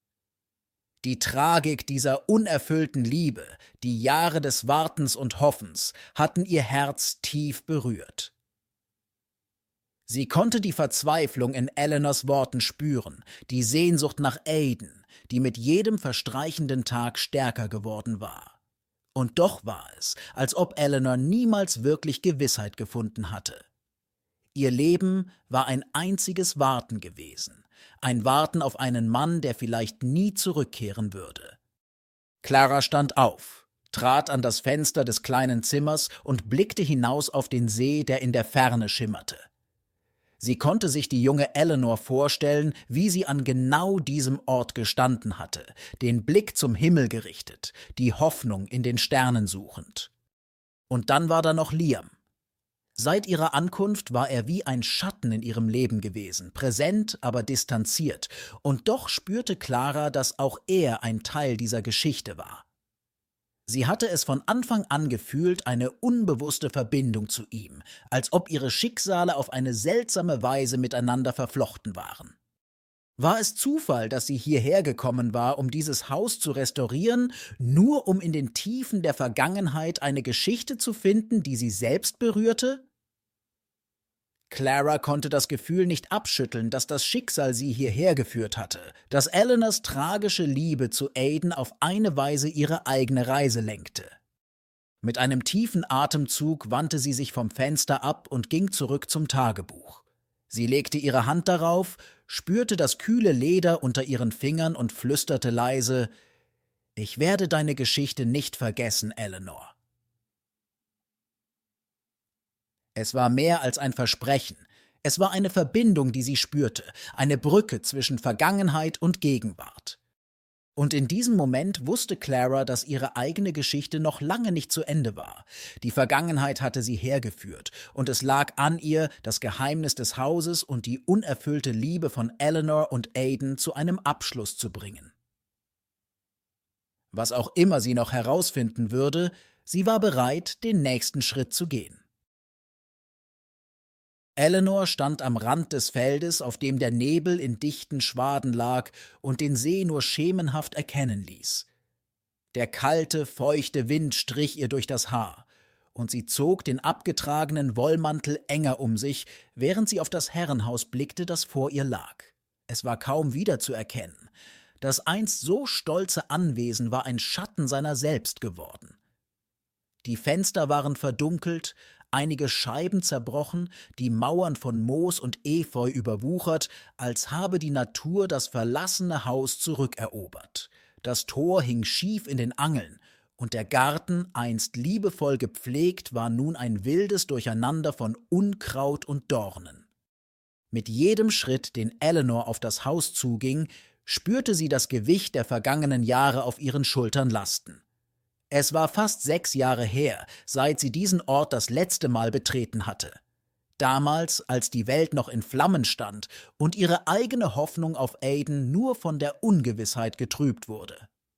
Die Tragik dieser unerfüllten Liebe, die Jahre des Wartens und Hoffens, hatten ihr Herz tief berührt. Sie konnte die Verzweiflung in Eleanors Worten spüren, die Sehnsucht nach Aiden, die mit jedem verstreichenden Tag stärker geworden war. Und doch war es, als ob Eleanor niemals wirklich Gewissheit gefunden hatte. Ihr Leben war ein einziges Warten gewesen, ein Warten auf einen Mann, der vielleicht nie zurückkehren würde. Clara stand auf, trat an das Fenster des kleinen Zimmers und blickte hinaus auf den See, der in der Ferne schimmerte. Sie konnte sich die junge Eleanor vorstellen, wie sie an genau diesem Ort gestanden hatte, den Blick zum Himmel gerichtet, die Hoffnung in den Sternen suchend. Und dann war da noch Liam. Seit ihrer Ankunft war er wie ein Schatten in ihrem Leben gewesen, präsent, aber distanziert, und doch spürte Clara, dass auch er ein Teil dieser Geschichte war. Sie hatte es von Anfang an gefühlt, eine unbewusste Verbindung zu ihm, als ob ihre Schicksale auf eine seltsame Weise miteinander verflochten waren. War es Zufall, dass sie hierher gekommen war, um dieses Haus zu restaurieren, nur um in den Tiefen der Vergangenheit eine Geschichte zu finden, die sie selbst berührte? Clara konnte das Gefühl nicht abschütteln, dass das Schicksal sie hierher geführt hatte, dass Eleanors tragische Liebe zu Aiden auf eine Weise ihre eigene Reise lenkte. Mit einem tiefen Atemzug wandte sie sich vom Fenster ab und ging zurück zum Tagebuch. Sie legte ihre Hand darauf, spürte das kühle Leder unter ihren Fingern und flüsterte leise: »Ich werde deine Geschichte nicht vergessen, Eleanor.« Es war mehr als ein Versprechen. Es war eine Verbindung, die sie spürte, eine Brücke zwischen Vergangenheit und Gegenwart. Und in diesem Moment wusste Clara, dass ihre eigene Geschichte noch lange nicht zu Ende war. Die Vergangenheit hatte sie hergeführt, und es lag an ihr, das Geheimnis des Hauses und die unerfüllte Liebe von Eleanor und Aiden zu einem Abschluss zu bringen. Was auch immer sie noch herausfinden würde, sie war bereit, den nächsten Schritt zu gehen. Eleanor stand am Rand des Feldes, auf dem der Nebel in dichten Schwaden lag und den See nur schemenhaft erkennen ließ. Der kalte, feuchte Wind strich ihr durch das Haar, und sie zog den abgetragenen Wollmantel enger um sich, während sie auf das Herrenhaus blickte, das vor ihr lag. Es war kaum wiederzuerkennen. Das einst so stolze Anwesen war ein Schatten seiner selbst geworden. Die Fenster waren verdunkelt, einige Scheiben zerbrochen, die Mauern von Moos und Efeu überwuchert, als habe die Natur das verlassene Haus zurückerobert. Das Tor hing schief in den Angeln, und der Garten, einst liebevoll gepflegt, war nun ein wildes Durcheinander von Unkraut und Dornen. Mit jedem Schritt, den Eleanor auf das Haus zuging, spürte sie das Gewicht der vergangenen Jahre auf ihren Schultern lasten. Es war fast sechs Jahre her, seit sie diesen Ort das letzte Mal betreten hatte. Damals, als die Welt noch in Flammen stand und ihre eigene Hoffnung auf Aiden nur von der Ungewissheit getrübt wurde.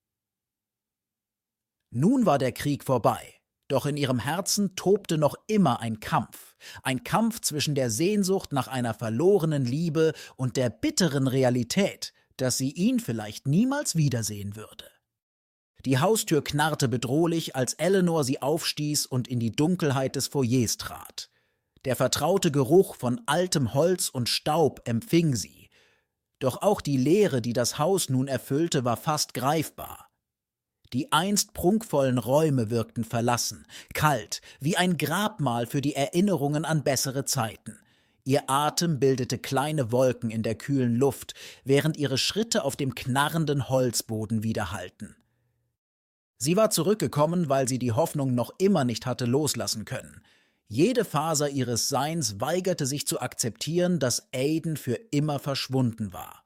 Nun war der Krieg vorbei, doch in ihrem Herzen tobte noch immer ein Kampf. Ein Kampf zwischen der Sehnsucht nach einer verlorenen Liebe und der bitteren Realität, dass sie ihn vielleicht niemals wiedersehen würde. Die Haustür knarrte bedrohlich, als Eleanor sie aufstieß und in die Dunkelheit des Foyers trat. Der vertraute Geruch von altem Holz und Staub empfing sie. Doch auch die Leere, die das Haus nun erfüllte, war fast greifbar. Die einst prunkvollen Räume wirkten verlassen, kalt, wie ein Grabmal für die Erinnerungen an bessere Zeiten. Ihr Atem bildete kleine Wolken in der kühlen Luft, während ihre Schritte auf dem knarrenden Holzboden widerhallten. Sie war zurückgekommen, weil sie die Hoffnung noch immer nicht hatte loslassen können. Jede Faser ihres Seins weigerte sich zu akzeptieren, dass Aiden für immer verschwunden war.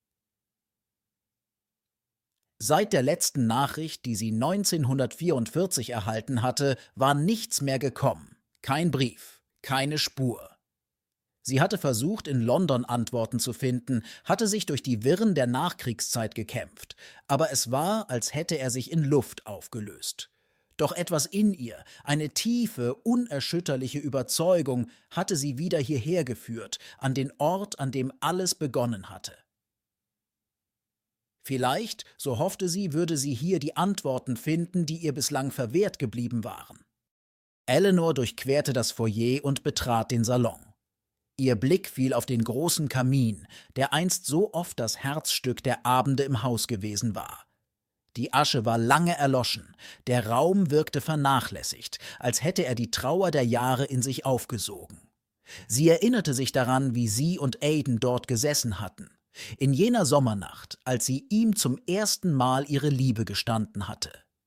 Seit der letzten Nachricht, die sie neunzehnhundertvierundvierzig erhalten hatte, war nichts mehr gekommen. Kein Brief, keine Spur. Sie hatte versucht, in London Antworten zu finden, hatte sich durch die Wirren der Nachkriegszeit gekämpft, aber es war, als hätte er sich in Luft aufgelöst. Doch etwas in ihr, eine tiefe, unerschütterliche Überzeugung, hatte sie wieder hierher geführt, an den Ort, an dem alles begonnen hatte. Vielleicht, so hoffte sie, würde sie hier die Antworten finden, die ihr bislang verwehrt geblieben waren. Eleanor durchquerte das Foyer und betrat den Salon. Ihr Blick fiel auf den großen Kamin, der einst so oft das Herzstück der Abende im Haus gewesen war. Die Asche war lange erloschen, der Raum wirkte vernachlässigt, als hätte er die Trauer der Jahre in sich aufgesogen. Sie erinnerte sich daran, wie sie und Aiden dort gesessen hatten, in jener Sommernacht, als sie ihm zum ersten Mal ihre Liebe gestanden hatte.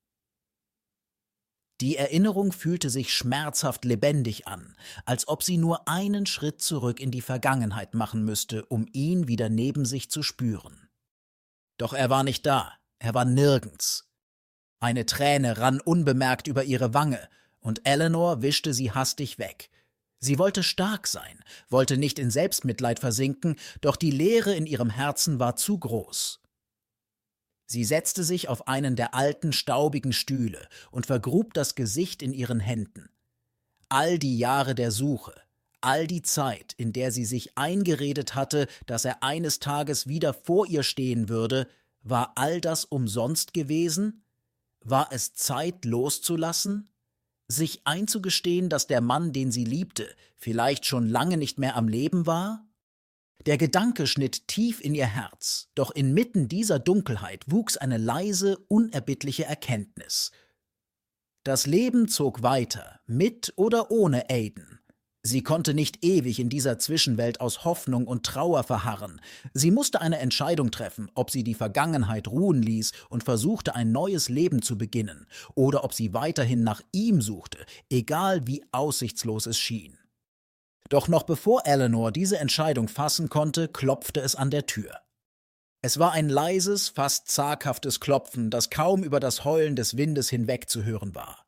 Die Erinnerung fühlte sich schmerzhaft lebendig an, als ob sie nur einen Schritt zurück in die Vergangenheit machen müsste, um ihn wieder neben sich zu spüren. Doch er war nicht da, er war nirgends. Eine Träne rann unbemerkt über ihre Wange, und Eleanor wischte sie hastig weg. Sie wollte stark sein, wollte nicht in Selbstmitleid versinken, doch die Leere in ihrem Herzen war zu groß. Sie setzte sich auf einen der alten, staubigen Stühle und vergrub das Gesicht in ihren Händen. All die Jahre der Suche, all die Zeit, in der sie sich eingeredet hatte, dass er eines Tages wieder vor ihr stehen würde, war all das umsonst gewesen? War es Zeit loszulassen? Sich einzugestehen, dass der Mann, den sie liebte, vielleicht schon lange nicht mehr am Leben war? Der Gedanke schnitt tief in ihr Herz, doch inmitten dieser Dunkelheit wuchs eine leise, unerbittliche Erkenntnis. Das Leben zog weiter, mit oder ohne Aiden. Sie konnte nicht ewig in dieser Zwischenwelt aus Hoffnung und Trauer verharren. Sie musste eine Entscheidung treffen, ob sie die Vergangenheit ruhen ließ und versuchte, ein neues Leben zu beginnen, oder ob sie weiterhin nach ihm suchte, egal wie aussichtslos es schien. Doch noch bevor Eleanor diese Entscheidung fassen konnte, klopfte es an der Tür. Es war ein leises, fast zaghaftes Klopfen, das kaum über das Heulen des Windes hinweg zu hören war.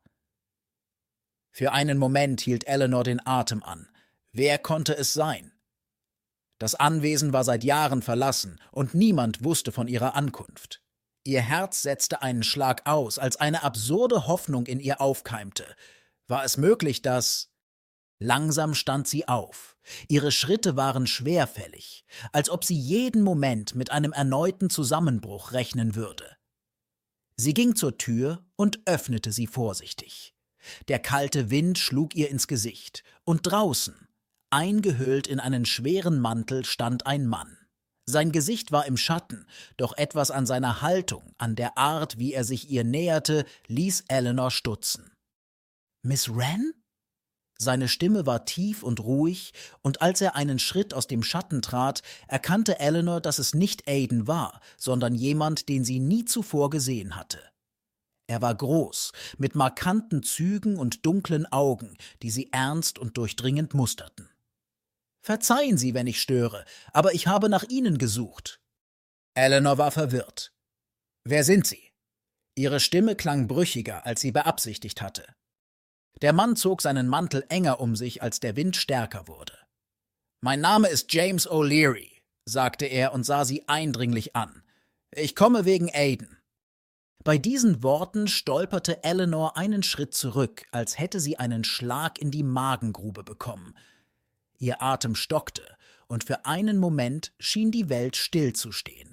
Für einen Moment hielt Eleanor den Atem an. Wer konnte es sein? Das Anwesen war seit Jahren verlassen, und niemand wusste von ihrer Ankunft. Ihr Herz setzte einen Schlag aus, als eine absurde Hoffnung in ihr aufkeimte. War es möglich, dass... Langsam stand sie auf. Ihre Schritte waren schwerfällig, als ob sie jeden Moment mit einem erneuten Zusammenbruch rechnen würde. Sie ging zur Tür und öffnete sie vorsichtig. Der kalte Wind schlug ihr ins Gesicht, und draußen, eingehüllt in einen schweren Mantel, stand ein Mann. Sein Gesicht war im Schatten, doch etwas an seiner Haltung, an der Art, wie er sich ihr näherte, ließ Eleanor stutzen. »Miss Wren?« Seine Stimme war tief und ruhig, und als er einen Schritt aus dem Schatten trat, erkannte Eleanor, dass es nicht Aiden war, sondern jemand, den sie nie zuvor gesehen hatte. Er war groß, mit markanten Zügen und dunklen Augen, die sie ernst und durchdringend musterten. »Verzeihen Sie, wenn ich störe, aber ich habe nach Ihnen gesucht.« Eleanor war verwirrt. »Wer sind Sie?« Ihre Stimme klang brüchiger, als sie beabsichtigt hatte. Der Mann zog seinen Mantel enger um sich, als der Wind stärker wurde. »Mein Name ist James O'Leary«, sagte er und sah sie eindringlich an. »Ich komme wegen Aiden.« Bei diesen Worten stolperte Eleanor einen Schritt zurück, als hätte sie einen Schlag in die Magengrube bekommen. Ihr Atem stockte, und für einen Moment schien die Welt stillzustehen.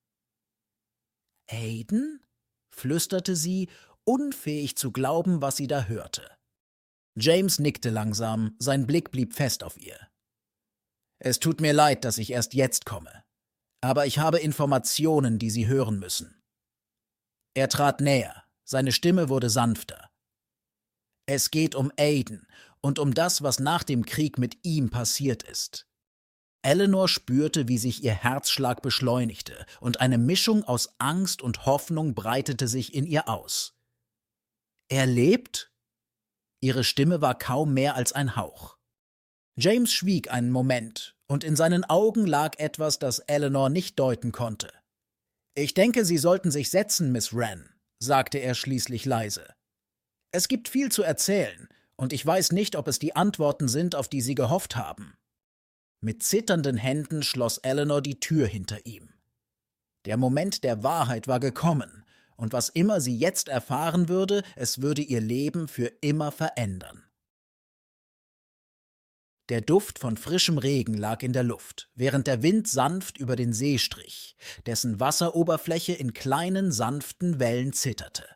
»Aiden?« flüsterte sie, unfähig zu glauben, was sie da hörte. James nickte langsam, sein Blick blieb fest auf ihr. »Es tut mir leid, dass ich erst jetzt komme. Aber ich habe Informationen, die Sie hören müssen.« Er trat näher, seine Stimme wurde sanfter. »Es geht um Aiden und um das, was nach dem Krieg mit ihm passiert ist.« Eleanor spürte, wie sich ihr Herzschlag beschleunigte, und eine Mischung aus Angst und Hoffnung breitete sich in ihr aus. »Er lebt?« Ihre Stimme war kaum mehr als ein Hauch. James schwieg einen Moment, und in seinen Augen lag etwas, das Eleanor nicht deuten konnte. »Ich denke, Sie sollten sich setzen, Miss Wren«, sagte er schließlich leise. »Es gibt viel zu erzählen, und ich weiß nicht, ob es die Antworten sind, auf die Sie gehofft haben.« Mit zitternden Händen schloss Eleanor die Tür hinter ihm. Der Moment der Wahrheit war gekommen, und was immer sie jetzt erfahren würde, es würde ihr Leben für immer verändern. Der Duft von frischem Regen lag in der Luft, während der Wind sanft über den See strich, dessen Wasseroberfläche in kleinen, sanften Wellen zitterte.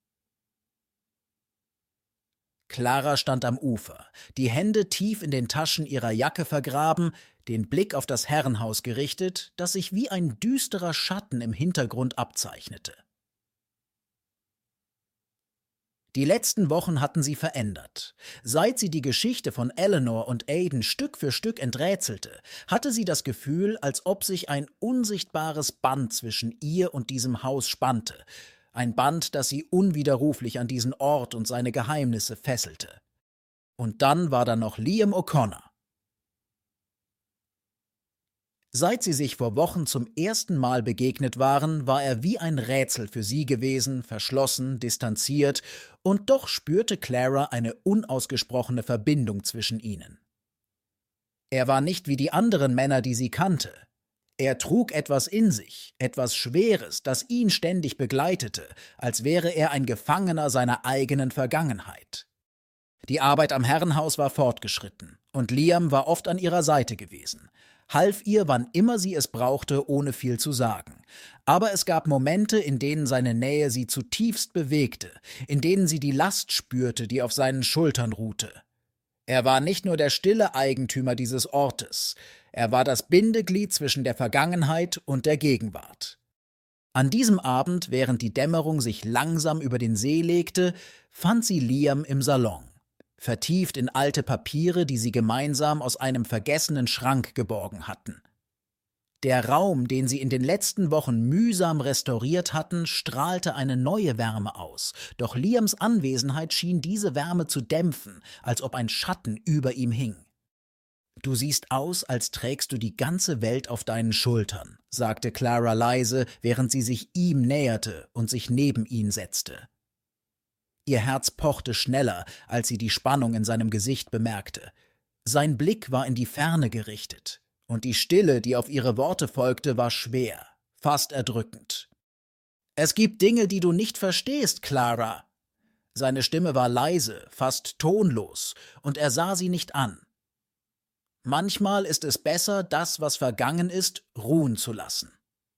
Clara stand am Ufer, die Hände tief in den Taschen ihrer Jacke vergraben, den Blick auf das Herrenhaus gerichtet, das sich wie ein düsterer Schatten im Hintergrund abzeichnete. Die letzten Wochen hatten sie verändert. Seit sie die Geschichte von Eleanor und Aiden Stück für Stück enträtselte, hatte sie das Gefühl, als ob sich ein unsichtbares Band zwischen ihr und diesem Haus spannte, ein Band, das sie unwiderruflich an diesen Ort und seine Geheimnisse fesselte. Und dann war da noch Liam O'Connor. Seit sie sich vor Wochen zum ersten Mal begegnet waren, war er wie ein Rätsel für sie gewesen, verschlossen, distanziert, und doch spürte Clara eine unausgesprochene Verbindung zwischen ihnen. Er war nicht wie die anderen Männer, die sie kannte. Er trug etwas in sich, etwas Schweres, das ihn ständig begleitete, als wäre er ein Gefangener seiner eigenen Vergangenheit. Die Arbeit am Herrenhaus war fortgeschritten, und Liam war oft an ihrer Seite gewesen, half ihr, wann immer sie es brauchte, ohne viel zu sagen. Aber es gab Momente, in denen seine Nähe sie zutiefst bewegte, in denen sie die Last spürte, die auf seinen Schultern ruhte. Er war nicht nur der stille Eigentümer dieses Ortes, er war das Bindeglied zwischen der Vergangenheit und der Gegenwart. An diesem Abend, während die Dämmerung sich langsam über den See legte, fand sie Liam im Salon, vertieft in alte Papiere, die sie gemeinsam aus einem vergessenen Schrank geborgen hatten. Der Raum, den sie in den letzten Wochen mühsam restauriert hatten, strahlte eine neue Wärme aus, doch Liams Anwesenheit schien diese Wärme zu dämpfen, als ob ein Schatten über ihm hing. »Du siehst aus, als trägst du die ganze Welt auf deinen Schultern«, sagte Clara leise, während sie sich ihm näherte und sich neben ihn setzte. Ihr Herz pochte schneller, als sie die Spannung in seinem Gesicht bemerkte. Sein Blick war in die Ferne gerichtet, und die Stille, die auf ihre Worte folgte, war schwer, fast erdrückend. »Es gibt Dinge, die du nicht verstehst, Clara.« Seine Stimme war leise, fast tonlos, und er sah sie nicht an. »Manchmal ist es besser, das, was vergangen ist, ruhen zu lassen.«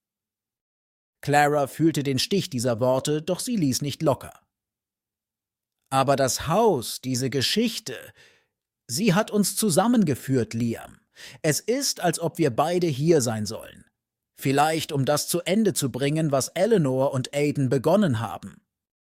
Clara fühlte den Stich dieser Worte, doch sie ließ nicht locker. »Aber das Haus, diese Geschichte, sie hat uns zusammengeführt, Liam. Es ist, als ob wir beide hier sein sollen. Vielleicht, um das zu Ende zu bringen, was Eleanor und Aiden begonnen haben.«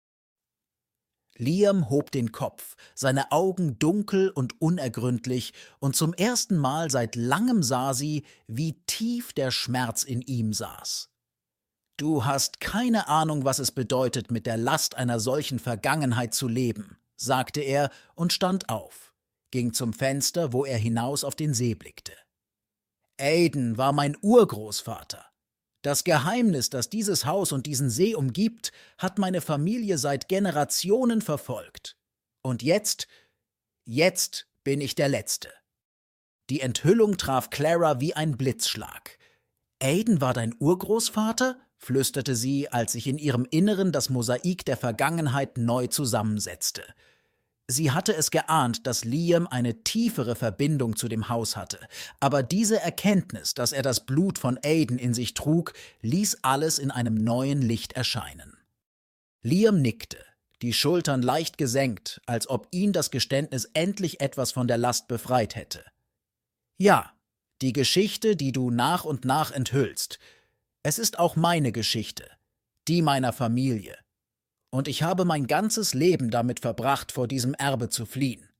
Liam hob den Kopf, seine Augen dunkel und unergründlich, und zum ersten Mal seit langem sah sie, wie tief der Schmerz in ihm saß. »Du hast keine Ahnung, was es bedeutet, mit der Last einer solchen Vergangenheit zu leben«, sagte er und stand auf, ging zum Fenster, wo er hinaus auf den See blickte. »Aiden war mein Urgroßvater. Das Geheimnis, das dieses Haus und diesen See umgibt, hat meine Familie seit Generationen verfolgt. Und jetzt, jetzt bin ich der Letzte.« Die Enthüllung traf Clara wie ein Blitzschlag. »Aiden war dein Urgroßvater?« flüsterte sie, als sich in ihrem Inneren das Mosaik der Vergangenheit neu zusammensetzte. Sie hatte es geahnt, dass Liam eine tiefere Verbindung zu dem Haus hatte, aber diese Erkenntnis, dass er das Blut von Aiden in sich trug, ließ alles in einem neuen Licht erscheinen. Liam nickte, die Schultern leicht gesenkt, als ob ihn das Geständnis endlich etwas von der Last befreit hätte. »Ja, die Geschichte, die du nach und nach enthüllst, es ist auch meine Geschichte, die meiner Familie. Und ich habe mein ganzes Leben damit verbracht, vor diesem Erbe zu fliehen.«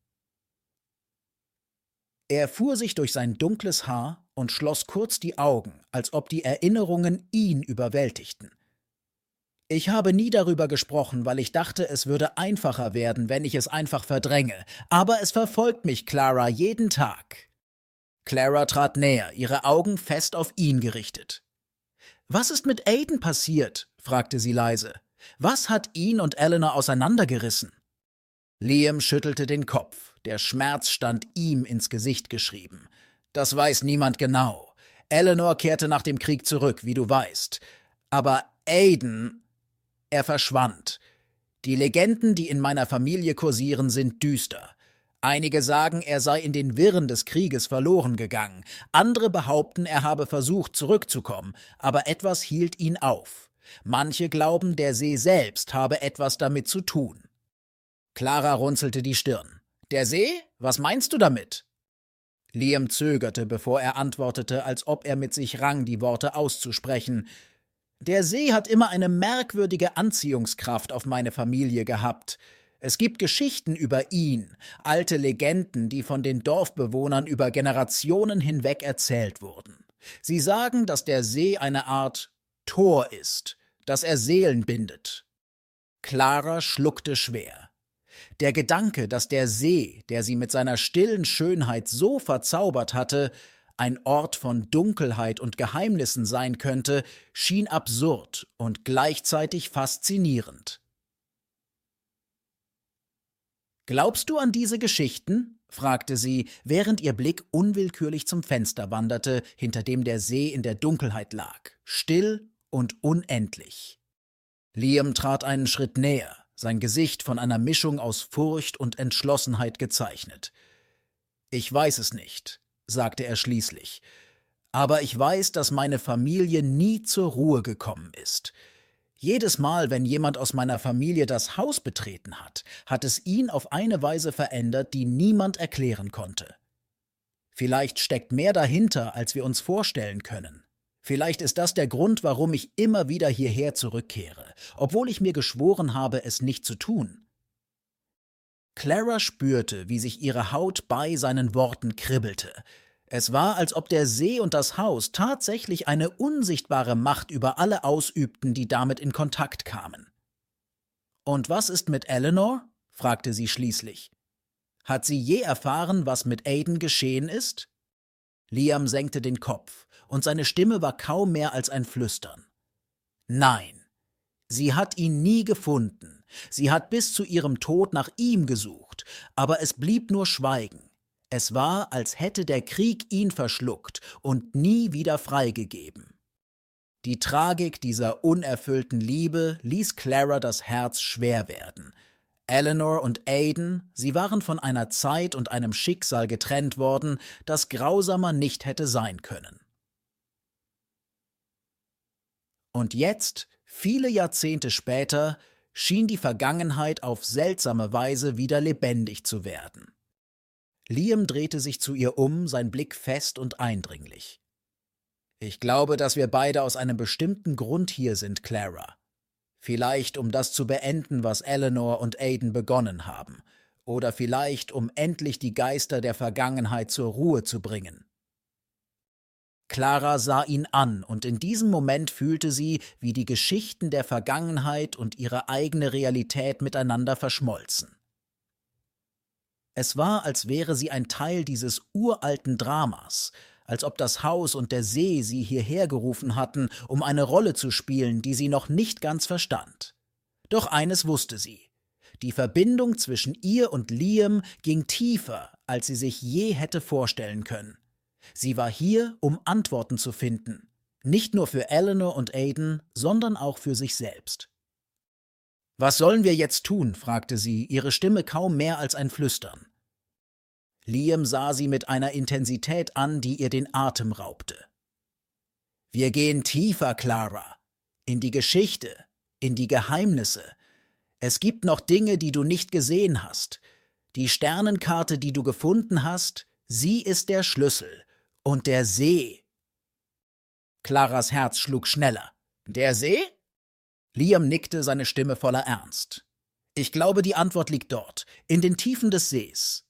Er fuhr sich durch sein dunkles Haar und schloss kurz die Augen, als ob die Erinnerungen ihn überwältigten. »Ich habe nie darüber gesprochen, weil ich dachte, es würde einfacher werden, wenn ich es einfach verdränge. Aber es verfolgt mich, Clara, jeden Tag.« Clara trat näher, ihre Augen fest auf ihn gerichtet. »Was ist mit Aiden passiert?« fragte sie leise. »Was hat ihn und Eleanor auseinandergerissen?« Liam schüttelte den Kopf. Der Schmerz stand ihm ins Gesicht geschrieben. »Das weiß niemand genau. Eleanor kehrte nach dem Krieg zurück, wie du weißt. Aber Aiden, er verschwand. Die Legenden, die in meiner Familie kursieren, sind düster. Einige sagen, er sei in den Wirren des Krieges verloren gegangen, andere behaupten, er habe versucht zurückzukommen, aber etwas hielt ihn auf. Manche glauben, der See selbst habe etwas damit zu tun. Clara runzelte die Stirn. »Der See? Was meinst du damit?« Liam zögerte, bevor er antwortete, als ob er mit sich rang, die Worte auszusprechen. »Der See hat immer eine merkwürdige Anziehungskraft auf meine Familie gehabt. Es gibt Geschichten über ihn, alte Legenden, die von den Dorfbewohnern über Generationen hinweg erzählt wurden. Sie sagen, dass der See eine Art Tor ist, dass er Seelen bindet.« Clara schluckte schwer. Der Gedanke, dass der See, der sie mit seiner stillen Schönheit so verzaubert hatte, ein Ort von Dunkelheit und Geheimnissen sein könnte, schien absurd und gleichzeitig faszinierend. »Glaubst du an diese Geschichten?« fragte sie, während ihr Blick unwillkürlich zum Fenster wanderte, hinter dem der See in der Dunkelheit lag, still und unendlich. Liam trat einen Schritt näher, sein Gesicht von einer Mischung aus Furcht und Entschlossenheit gezeichnet. »Ich weiß es nicht«, sagte er schließlich, »aber ich weiß, dass meine Familie nie zur Ruhe gekommen ist. Jedes Mal, wenn jemand aus meiner Familie das Haus betreten hat, hat es ihn auf eine Weise verändert, die niemand erklären konnte. Vielleicht steckt mehr dahinter, als wir uns vorstellen können. Vielleicht ist das der Grund, warum ich immer wieder hierher zurückkehre, obwohl ich mir geschworen habe, es nicht zu tun.« Clara spürte, wie sich ihre Haut bei seinen Worten kribbelte. Es war, als ob der See und das Haus tatsächlich eine unsichtbare Macht über alle ausübten, die damit in Kontakt kamen. »Und was ist mit Eleanor?« fragte sie schließlich. »Hat sie je erfahren, was mit Aiden geschehen ist?« Liam senkte den Kopf, und seine Stimme war kaum mehr als ein Flüstern. »Nein, sie hat ihn nie gefunden. Sie hat bis zu ihrem Tod nach ihm gesucht, aber es blieb nur Schweigen. Es war, als hätte der Krieg ihn verschluckt und nie wieder freigegeben.« Die Tragik dieser unerfüllten Liebe ließ Clara das Herz schwer werden. Eleanor und Aiden, sie waren von einer Zeit und einem Schicksal getrennt worden, das grausamer nicht hätte sein können. Und jetzt, viele Jahrzehnte später, schien die Vergangenheit auf seltsame Weise wieder lebendig zu werden. Liam drehte sich zu ihr um, sein Blick fest und eindringlich. »Ich glaube, dass wir beide aus einem bestimmten Grund hier sind, Clara. Vielleicht, um das zu beenden, was Eleanor und Aiden begonnen haben. Oder vielleicht, um endlich die Geister der Vergangenheit zur Ruhe zu bringen.« Clara sah ihn an, und in diesem Moment fühlte sie, wie die Geschichten der Vergangenheit und ihre eigene Realität miteinander verschmolzen. Es war, als wäre sie ein Teil dieses uralten Dramas, als ob das Haus und der See sie hierher gerufen hatten, um eine Rolle zu spielen, die sie noch nicht ganz verstand. Doch eines wusste sie: Die Verbindung zwischen ihr und Liam ging tiefer, als sie sich je hätte vorstellen können. Sie war hier, um Antworten zu finden, nicht nur für Eleanor und Aiden, sondern auch für sich selbst. »Was sollen wir jetzt tun?« fragte sie, ihre Stimme kaum mehr als ein Flüstern. Liam sah sie mit einer Intensität an, die ihr den Atem raubte. »Wir gehen tiefer, Clara, in die Geschichte, in die Geheimnisse. Es gibt noch Dinge, die du nicht gesehen hast. Die Sternenkarte, die du gefunden hast, sie ist der Schlüssel. Und der See.« Claras Herz schlug schneller. »Der See?« Liam nickte, seine Stimme voller Ernst. »Ich glaube, die Antwort liegt dort, in den Tiefen des Sees.«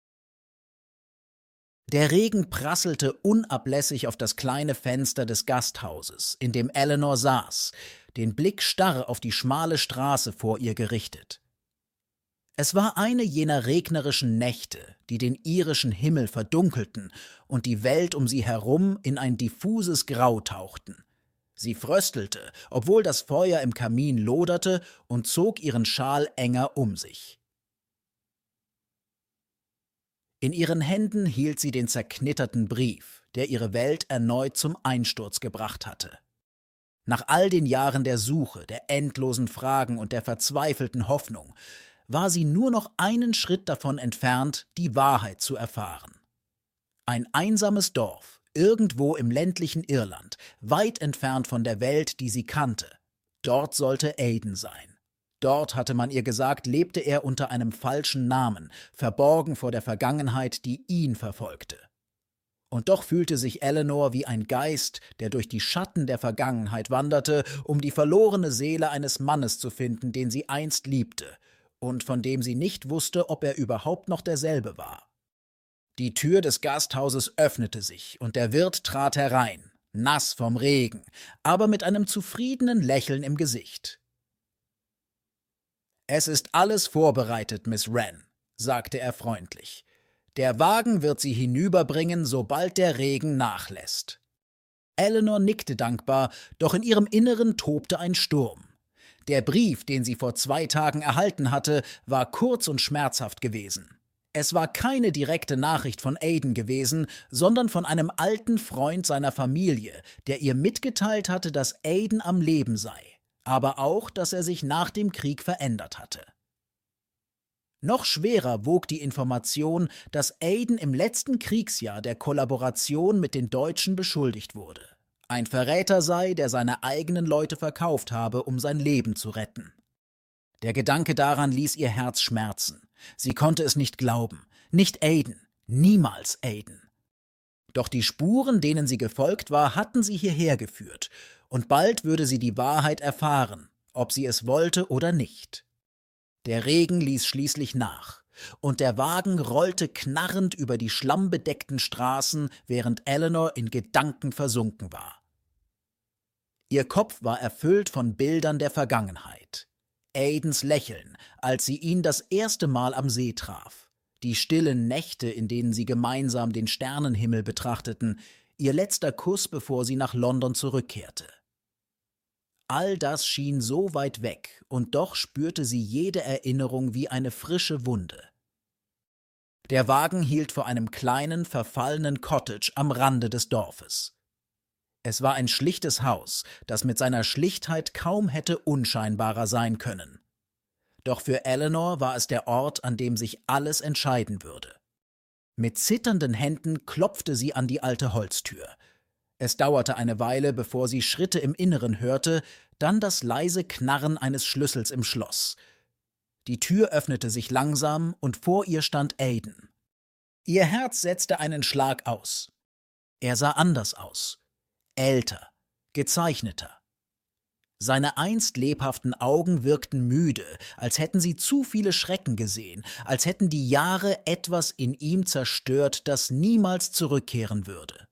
Der Regen prasselte unablässig auf das kleine Fenster des Gasthauses, in dem Eleanor saß, den Blick starr auf die schmale Straße vor ihr gerichtet. Es war eine jener regnerischen Nächte, die den irischen Himmel verdunkelten und die Welt um sie herum in ein diffuses Grau tauchten. Sie fröstelte, obwohl das Feuer im Kamin loderte, und zog ihren Schal enger um sich. In ihren Händen hielt sie den zerknitterten Brief, der ihre Welt erneut zum Einsturz gebracht hatte. Nach all den Jahren der Suche, der endlosen Fragen und der verzweifelten Hoffnung war sie nur noch einen Schritt davon entfernt, die Wahrheit zu erfahren. Ein einsames Dorf, irgendwo im ländlichen Irland, weit entfernt von der Welt, die sie kannte. Dort sollte Aiden sein. Dort, hatte man ihr gesagt, lebte er unter einem falschen Namen, verborgen vor der Vergangenheit, die ihn verfolgte. Und doch fühlte sich Eleanor wie ein Geist, der durch die Schatten der Vergangenheit wanderte, um die verlorene Seele eines Mannes zu finden, den sie einst liebte und von dem sie nicht wusste, ob er überhaupt noch derselbe war. Die Tür des Gasthauses öffnete sich, und der Wirt trat herein, nass vom Regen, aber mit einem zufriedenen Lächeln im Gesicht. »Es ist alles vorbereitet, Miss Wren«, sagte er freundlich. »Der Wagen wird Sie hinüberbringen, sobald der Regen nachlässt.« Eleanor nickte dankbar, doch in ihrem Inneren tobte ein Sturm. Der Brief, den sie vor zwei Tagen erhalten hatte, war kurz und schmerzhaft gewesen. Es war keine direkte Nachricht von Aiden gewesen, sondern von einem alten Freund seiner Familie, der ihr mitgeteilt hatte, dass Aiden am Leben sei, aber auch, dass er sich nach dem Krieg verändert hatte. Noch schwerer wog die Information, dass Aiden im letzten Kriegsjahr der Kollaboration mit den Deutschen beschuldigt wurde. Ein Verräter sei, der seine eigenen Leute verkauft habe, um sein Leben zu retten. Der Gedanke daran ließ ihr Herz schmerzen. Sie konnte es nicht glauben. Nicht Aiden. Niemals Aiden. Doch die Spuren, denen sie gefolgt war, hatten sie hierher geführt, und bald würde sie die Wahrheit erfahren, ob sie es wollte oder nicht. Der Regen ließ schließlich nach, und der Wagen rollte knarrend über die schlammbedeckten Straßen, während Eleanor in Gedanken versunken war. Ihr Kopf war erfüllt von Bildern der Vergangenheit. Aidens Lächeln, als sie ihn das erste Mal am See traf, die stillen Nächte, in denen sie gemeinsam den Sternenhimmel betrachteten, ihr letzter Kuss, bevor sie nach London zurückkehrte. All das schien so weit weg, und doch spürte sie jede Erinnerung wie eine frische Wunde. Der Wagen hielt vor einem kleinen, verfallenen Cottage am Rande des Dorfes. Es war ein schlichtes Haus, das mit seiner Schlichtheit kaum hätte unscheinbarer sein können. Doch für Eleanor war es der Ort, an dem sich alles entscheiden würde. Mit zitternden Händen klopfte sie an die alte Holztür. Es dauerte eine Weile, bevor sie Schritte im Inneren hörte, dann das leise Knarren eines Schlüssels im Schloss. Die Tür öffnete sich langsam, und vor ihr stand Aiden. Ihr Herz setzte einen Schlag aus. Er sah anders aus. Älter, gezeichneter. Seine einst lebhaften Augen wirkten müde, als hätten sie zu viele Schrecken gesehen, als hätten die Jahre etwas in ihm zerstört, das niemals zurückkehren würde.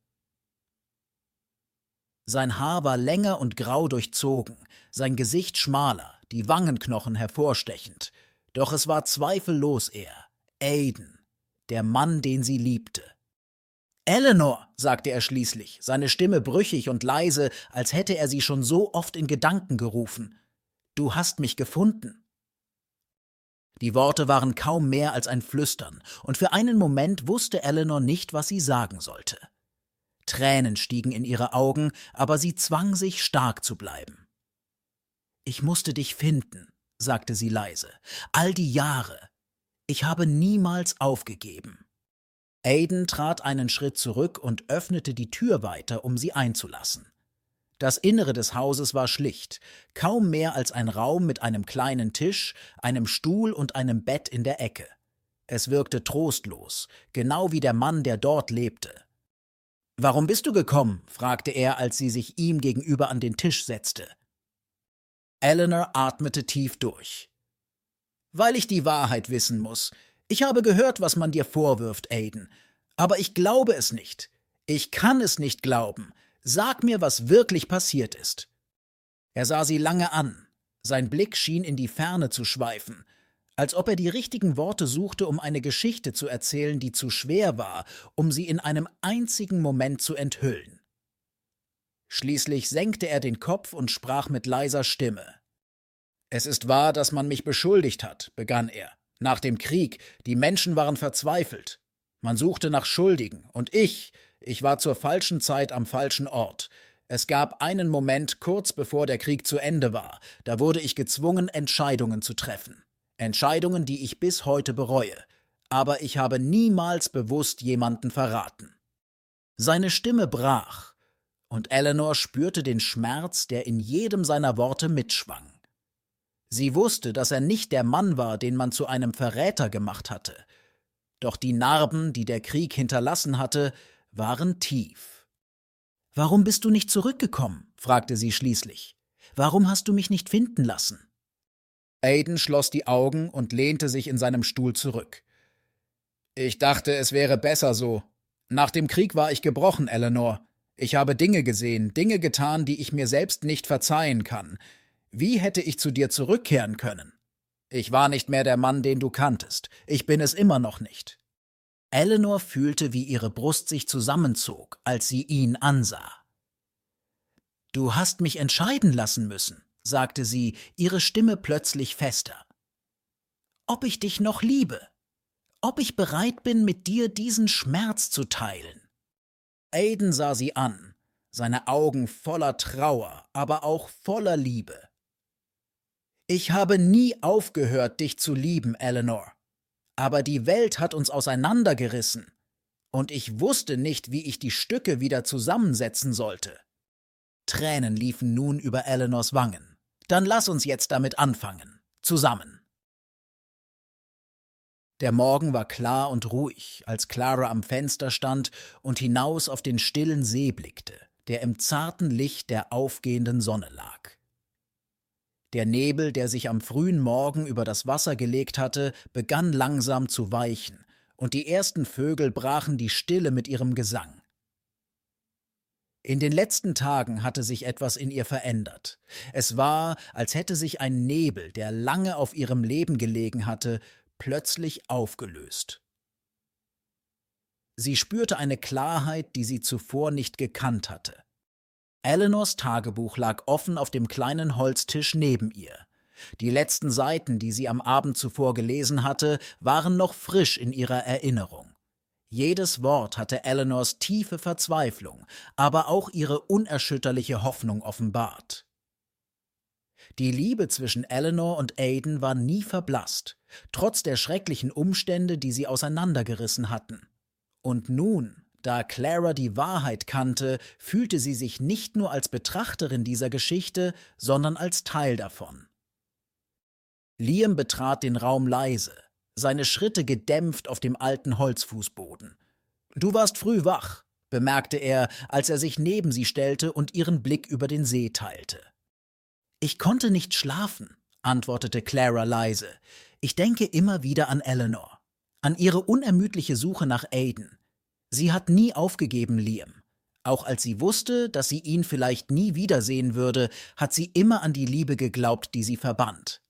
Sein Haar war länger und grau durchzogen, sein Gesicht schmaler, die Wangenknochen hervorstechend. Doch es war zweifellos er, Aiden, der Mann, den sie liebte. »Eleanor«, sagte er schließlich, seine Stimme brüchig und leise, als hätte er sie schon so oft in Gedanken gerufen. »Du hast mich gefunden.« Die Worte waren kaum mehr als ein Flüstern, und für einen Moment wusste Eleanor nicht, was sie sagen sollte. Tränen stiegen in ihre Augen, aber sie zwang sich, stark zu bleiben. »Ich musste dich finden«, sagte sie leise. »All die Jahre. Ich habe niemals aufgegeben.« Aiden trat einen Schritt zurück und öffnete die Tür weiter, um sie einzulassen. Das Innere des Hauses war schlicht, kaum mehr als ein Raum mit einem kleinen Tisch, einem Stuhl und einem Bett in der Ecke. Es wirkte trostlos, genau wie der Mann, der dort lebte. »Warum bist du gekommen?« fragte er, als sie sich ihm gegenüber an den Tisch setzte. Eleanor atmete tief durch. »Weil ich die Wahrheit wissen muss. Ich habe gehört, was man dir vorwirft, Aiden. Aber ich glaube es nicht. Ich kann es nicht glauben. Sag mir, was wirklich passiert ist.« Er sah sie lange an. Sein Blick schien in die Ferne zu schweifen, als ob er die richtigen Worte suchte, um eine Geschichte zu erzählen, die zu schwer war, um sie in einem einzigen Moment zu enthüllen. Schließlich senkte er den Kopf und sprach mit leiser Stimme. »Es ist wahr, dass man mich beschuldigt hat«, begann er. »Nach dem Krieg, die Menschen waren verzweifelt. Man suchte nach Schuldigen, und ich, ich war zur falschen Zeit am falschen Ort. Es gab einen Moment, kurz bevor der Krieg zu Ende war, da wurde ich gezwungen, Entscheidungen zu treffen. Entscheidungen, die ich bis heute bereue, aber ich habe niemals bewusst jemanden verraten. Seine Stimme brach, und Eleanor spürte den Schmerz, der in jedem seiner Worte mitschwang. Sie wusste, dass er nicht der Mann war, den man zu einem Verräter gemacht hatte. Doch die Narben, die der Krieg hinterlassen hatte, waren tief. »Warum bist du nicht zurückgekommen?« fragte sie schließlich. »Warum hast du mich nicht finden lassen?« Aiden schloss die Augen und lehnte sich in seinem Stuhl zurück. »Ich dachte, es wäre besser so. Nach dem Krieg war ich gebrochen, Eleanor. Ich habe Dinge gesehen, Dinge getan, die ich mir selbst nicht verzeihen kann. Wie hätte ich zu dir zurückkehren können? Ich war nicht mehr der Mann, den du kanntest. Ich bin es immer noch nicht.« Eleanor fühlte, wie ihre Brust sich zusammenzog, als sie ihn ansah. »Du hast mich entscheiden lassen müssen«, sagte sie, ihre Stimme plötzlich fester. »Ob ich dich noch liebe, ob ich bereit bin, mit dir diesen Schmerz zu teilen.« Aiden sah sie an, seine Augen voller Trauer, aber auch voller Liebe. »Ich habe nie aufgehört, dich zu lieben, Eleanor. Aber die Welt hat uns auseinandergerissen, und ich wusste nicht, wie ich die Stücke wieder zusammensetzen sollte.« Tränen liefen nun über Eleanors Wangen. »Dann lass uns jetzt damit anfangen. Zusammen.« Der Morgen war klar und ruhig, als Clara am Fenster stand und hinaus auf den stillen See blickte, der im zarten Licht der aufgehenden Sonne lag. Der Nebel, der sich am frühen Morgen über das Wasser gelegt hatte, begann langsam zu weichen, und die ersten Vögel brachen die Stille mit ihrem Gesang. In den letzten Tagen hatte sich etwas in ihr verändert. Es war, als hätte sich ein Nebel, der lange auf ihrem Leben gelegen hatte, plötzlich aufgelöst. Sie spürte eine Klarheit, die sie zuvor nicht gekannt hatte. Eleanors Tagebuch lag offen auf dem kleinen Holztisch neben ihr. Die letzten Seiten, die sie am Abend zuvor gelesen hatte, waren noch frisch in ihrer Erinnerung. Jedes Wort hatte Eleanors tiefe Verzweiflung, aber auch ihre unerschütterliche Hoffnung offenbart. Die Liebe zwischen Eleanor und Aiden war nie verblasst, trotz der schrecklichen Umstände, die sie auseinandergerissen hatten. Und nun, da Clara die Wahrheit kannte, fühlte sie sich nicht nur als Betrachterin dieser Geschichte, sondern als Teil davon. Liam betrat den Raum leise, seine Schritte gedämpft auf dem alten Holzfußboden. »Du warst früh wach«, bemerkte er, als er sich neben sie stellte und ihren Blick über den See teilte. »Ich konnte nicht schlafen«, antwortete Clara leise. »Ich denke immer wieder an Eleanor, an ihre unermüdliche Suche nach Aiden. Sie hat nie aufgegeben, Liam. Auch als sie wusste, dass sie ihn vielleicht nie wiedersehen würde, hat sie immer an die Liebe geglaubt, die sie verband.«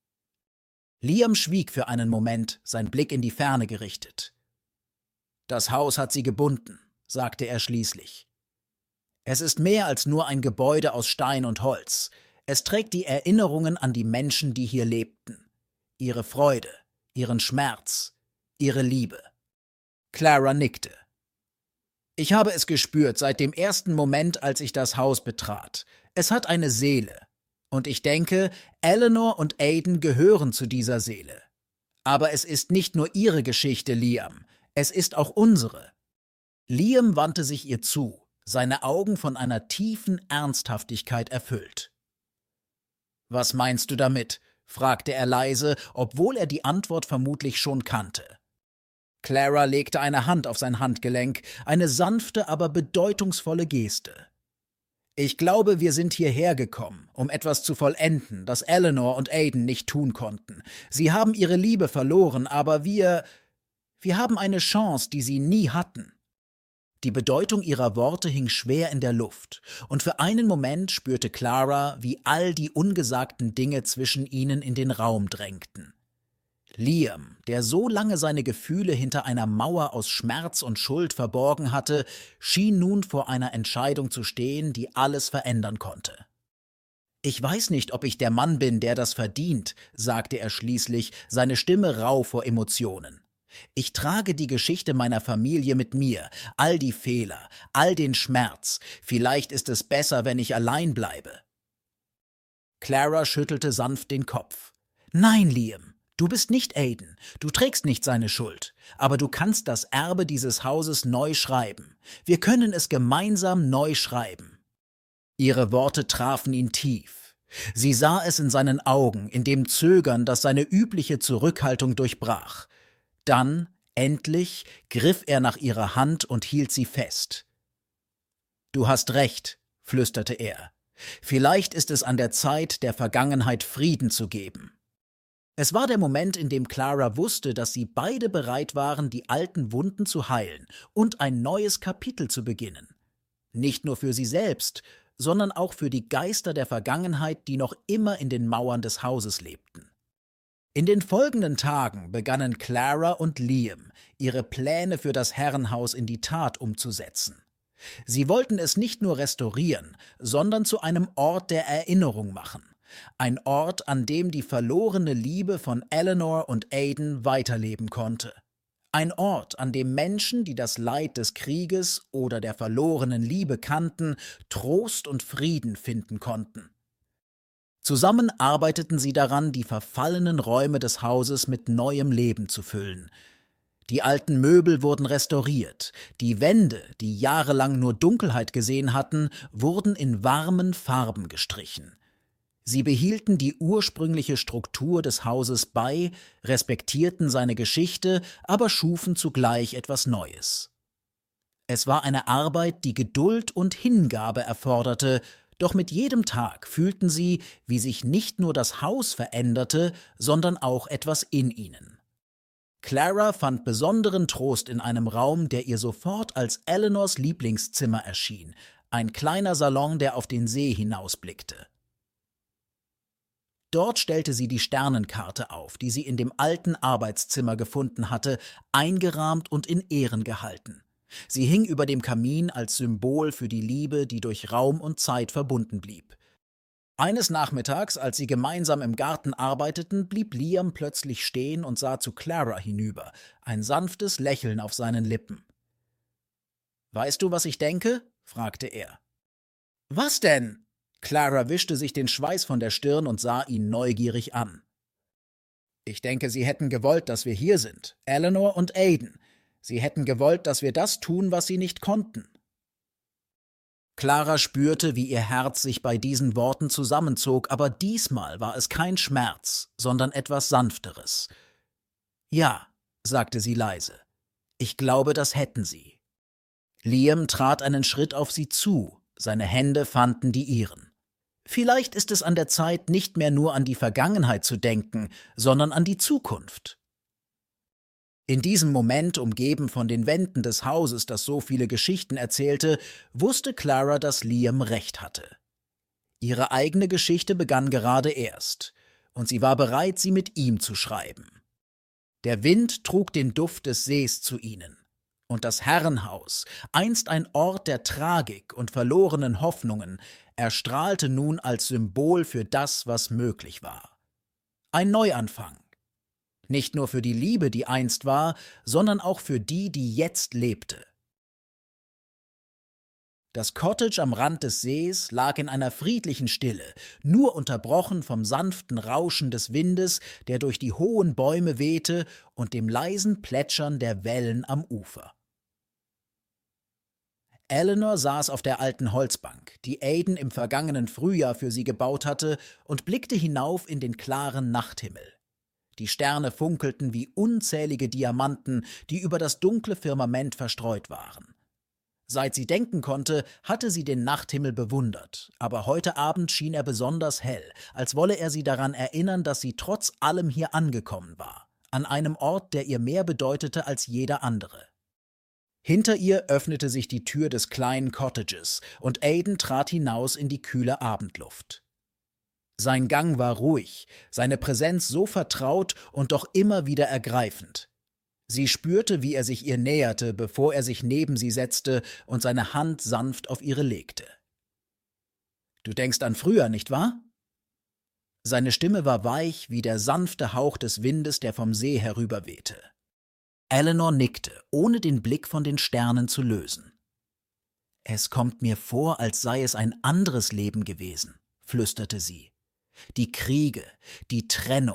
Liam schwieg für einen Moment, sein Blick in die Ferne gerichtet. »Das Haus hat sie gebunden«, sagte er schließlich. »Es ist mehr als nur ein Gebäude aus Stein und Holz. Es trägt die Erinnerungen an die Menschen, die hier lebten. Ihre Freude, ihren Schmerz, ihre Liebe.« Clara nickte. »Ich habe es gespürt seit dem ersten Moment, als ich das Haus betrat. Es hat eine Seele. Und ich denke, Eleanor und Aiden gehören zu dieser Seele. Aber es ist nicht nur ihre Geschichte, Liam. Es ist auch unsere.« Liam wandte sich ihr zu, seine Augen von einer tiefen Ernsthaftigkeit erfüllt. »Was meinst du damit?« fragte er leise, obwohl er die Antwort vermutlich schon kannte. Clara legte eine Hand auf sein Handgelenk, eine sanfte, aber bedeutungsvolle Geste. »Ich glaube, wir sind hierher gekommen, um etwas zu vollenden, das Eleanor und Aiden nicht tun konnten. Sie haben ihre Liebe verloren, aber wir... wir haben eine Chance, die sie nie hatten.« Die Bedeutung ihrer Worte hing schwer in der Luft, und für einen Moment spürte Clara, wie all die ungesagten Dinge zwischen ihnen in den Raum drängten. Liam, der so lange seine Gefühle hinter einer Mauer aus Schmerz und Schuld verborgen hatte, schien nun vor einer Entscheidung zu stehen, die alles verändern konnte. »Ich weiß nicht, ob ich der Mann bin, der das verdient«, sagte er schließlich, seine Stimme rau vor Emotionen. »Ich trage die Geschichte meiner Familie mit mir, all die Fehler, all den Schmerz. Vielleicht ist es besser, wenn ich allein bleibe.« Clara schüttelte sanft den Kopf. »Nein, Liam, Du bist nicht Aiden, du trägst nicht seine Schuld, aber du kannst das Erbe dieses Hauses neu schreiben. Wir können es gemeinsam neu schreiben. Ihre Worte trafen ihn tief. Sie sah es in seinen Augen, in dem Zögern, das seine übliche Zurückhaltung durchbrach. Dann, endlich, griff er nach ihrer Hand und hielt sie fest. »Du hast recht«, flüsterte er. »Vielleicht ist es an der Zeit, der Vergangenheit Frieden zu geben.« Es war der Moment, in dem Clara wusste, dass sie beide bereit waren, die alten Wunden zu heilen und ein neues Kapitel zu beginnen. Nicht nur für sie selbst, sondern auch für die Geister der Vergangenheit, die noch immer in den Mauern des Hauses lebten. In den folgenden Tagen begannen Clara und Liam, ihre Pläne für das Herrenhaus in die Tat umzusetzen. Sie wollten es nicht nur restaurieren, sondern zu einem Ort der Erinnerung machen. Ein Ort, an dem die verlorene Liebe von Eleanor und Aiden weiterleben konnte. Ein Ort, an dem Menschen, die das Leid des Krieges oder der verlorenen Liebe kannten, Trost und Frieden finden konnten. Zusammen arbeiteten sie daran, die verfallenen Räume des Hauses mit neuem Leben zu füllen. Die alten Möbel wurden restauriert, die Wände, die jahrelang nur Dunkelheit gesehen hatten, wurden in warmen Farben gestrichen. Sie behielten die ursprüngliche Struktur des Hauses bei, respektierten seine Geschichte, aber schufen zugleich etwas Neues. Es war eine Arbeit, die Geduld und Hingabe erforderte, doch mit jedem Tag fühlten sie, wie sich nicht nur das Haus veränderte, sondern auch etwas in ihnen. Clara fand besonderen Trost in einem Raum, der ihr sofort als Eleanors Lieblingszimmer erschien, ein kleiner Salon, der auf den See hinausblickte. Dort stellte sie die Sternenkarte auf, die sie in dem alten Arbeitszimmer gefunden hatte, eingerahmt und in Ehren gehalten. Sie hing über dem Kamin als Symbol für die Liebe, die durch Raum und Zeit verbunden blieb. Eines Nachmittags, als sie gemeinsam im Garten arbeiteten, blieb Liam plötzlich stehen und sah zu Clara hinüber, ein sanftes Lächeln auf seinen Lippen. »Weißt du, was ich denke?« fragte er. »Was denn?« Clara wischte sich den Schweiß von der Stirn und sah ihn neugierig an. »Ich denke, sie hätten gewollt, dass wir hier sind, Eleanor und Aiden. Sie hätten gewollt, dass wir das tun, was sie nicht konnten.« Clara spürte, wie ihr Herz sich bei diesen Worten zusammenzog, aber diesmal war es kein Schmerz, sondern etwas Sanfteres. »Ja«, sagte sie leise, »ich glaube, das hätten sie.« Liam trat einen Schritt auf sie zu, seine Hände fanden die ihren. Vielleicht ist es an der Zeit, nicht mehr nur an die Vergangenheit zu denken, sondern an die Zukunft. In diesem Moment, umgeben von den Wänden des Hauses, das so viele Geschichten erzählte, wusste Clara, dass Liam recht hatte. Ihre eigene Geschichte begann gerade erst, und sie war bereit, sie mit ihm zu schreiben. Der Wind trug den Duft des Sees zu ihnen. Und das Herrenhaus, einst ein Ort der Tragik und verlorenen Hoffnungen, erstrahlte nun als Symbol für das, was möglich war. Ein Neuanfang. Nicht nur für die Liebe, die einst war, sondern auch für die, die jetzt lebte. Das Cottage am Rand des Sees lag in einer friedlichen Stille, nur unterbrochen vom sanften Rauschen des Windes, der durch die hohen Bäume wehte, und dem leisen Plätschern der Wellen am Ufer. Eleanor saß auf der alten Holzbank, die Aiden im vergangenen Frühjahr für sie gebaut hatte, und blickte hinauf in den klaren Nachthimmel. Die Sterne funkelten wie unzählige Diamanten, die über das dunkle Firmament verstreut waren. Seit sie denken konnte, hatte sie den Nachthimmel bewundert, aber heute Abend schien er besonders hell, als wolle er sie daran erinnern, dass sie trotz allem hier angekommen war, an einem Ort, der ihr mehr bedeutete als jeder andere. Hinter ihr öffnete sich die Tür des kleinen Cottages, und Aiden trat hinaus in die kühle Abendluft. Sein Gang war ruhig, seine Präsenz so vertraut und doch immer wieder ergreifend. Sie spürte, wie er sich ihr näherte, bevor er sich neben sie setzte und seine Hand sanft auf ihre legte. »Du denkst an früher, nicht wahr?« Seine Stimme war weich wie der sanfte Hauch des Windes, der vom See herüberwehte. Eleanor nickte, ohne den Blick von den Sternen zu lösen. »Es kommt mir vor, als sei es ein anderes Leben gewesen«, flüsterte sie. »Die Kriege, die Trennung,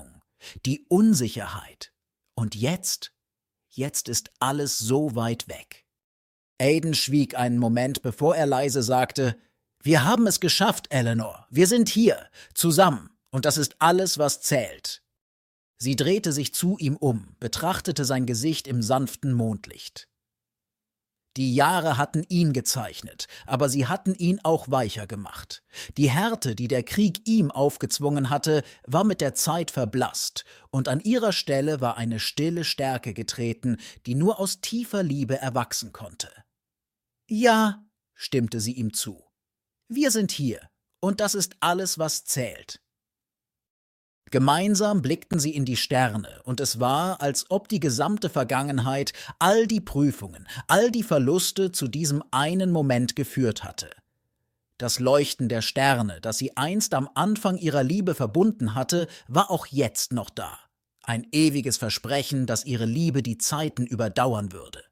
die Unsicherheit. Und jetzt? Jetzt ist alles so weit weg. Aiden schwieg einen Moment, bevor er leise sagte: »Wir haben es geschafft, Eleanor. Wir sind hier, zusammen, und das ist alles, was zählt.« Sie drehte sich zu ihm um, betrachtete sein Gesicht im sanften Mondlicht. Die Jahre hatten ihn gezeichnet, aber sie hatten ihn auch weicher gemacht. Die Härte, die der Krieg ihm aufgezwungen hatte, war mit der Zeit verblasst, und an ihrer Stelle war eine stille Stärke getreten, die nur aus tiefer Liebe erwachsen konnte. »Ja«, stimmte sie ihm zu, »wir sind hier, und das ist alles, was zählt.« Gemeinsam blickten sie in die Sterne, und es war, als ob die gesamte Vergangenheit, all die Prüfungen, all die Verluste zu diesem einen Moment geführt hatte. Das Leuchten der Sterne, das sie einst am Anfang ihrer Liebe verbunden hatte, war auch jetzt noch da. Ein ewiges Versprechen, dass ihre Liebe die Zeiten überdauern würde.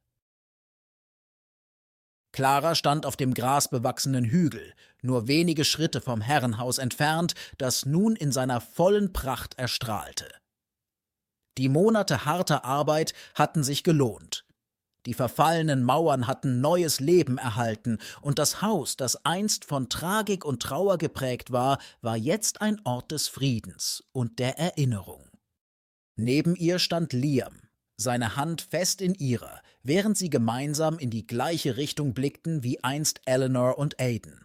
Clara stand auf dem grasbewachsenen Hügel, nur wenige Schritte vom Herrenhaus entfernt, das nun in seiner vollen Pracht erstrahlte. Die Monate harter Arbeit hatten sich gelohnt. Die verfallenen Mauern hatten neues Leben erhalten, und das Haus, das einst von Tragik und Trauer geprägt war, war jetzt ein Ort des Friedens und der Erinnerung. Neben ihr stand Liam, seine Hand fest in ihrer, während sie gemeinsam in die gleiche Richtung blickten wie einst Eleanor und Aiden.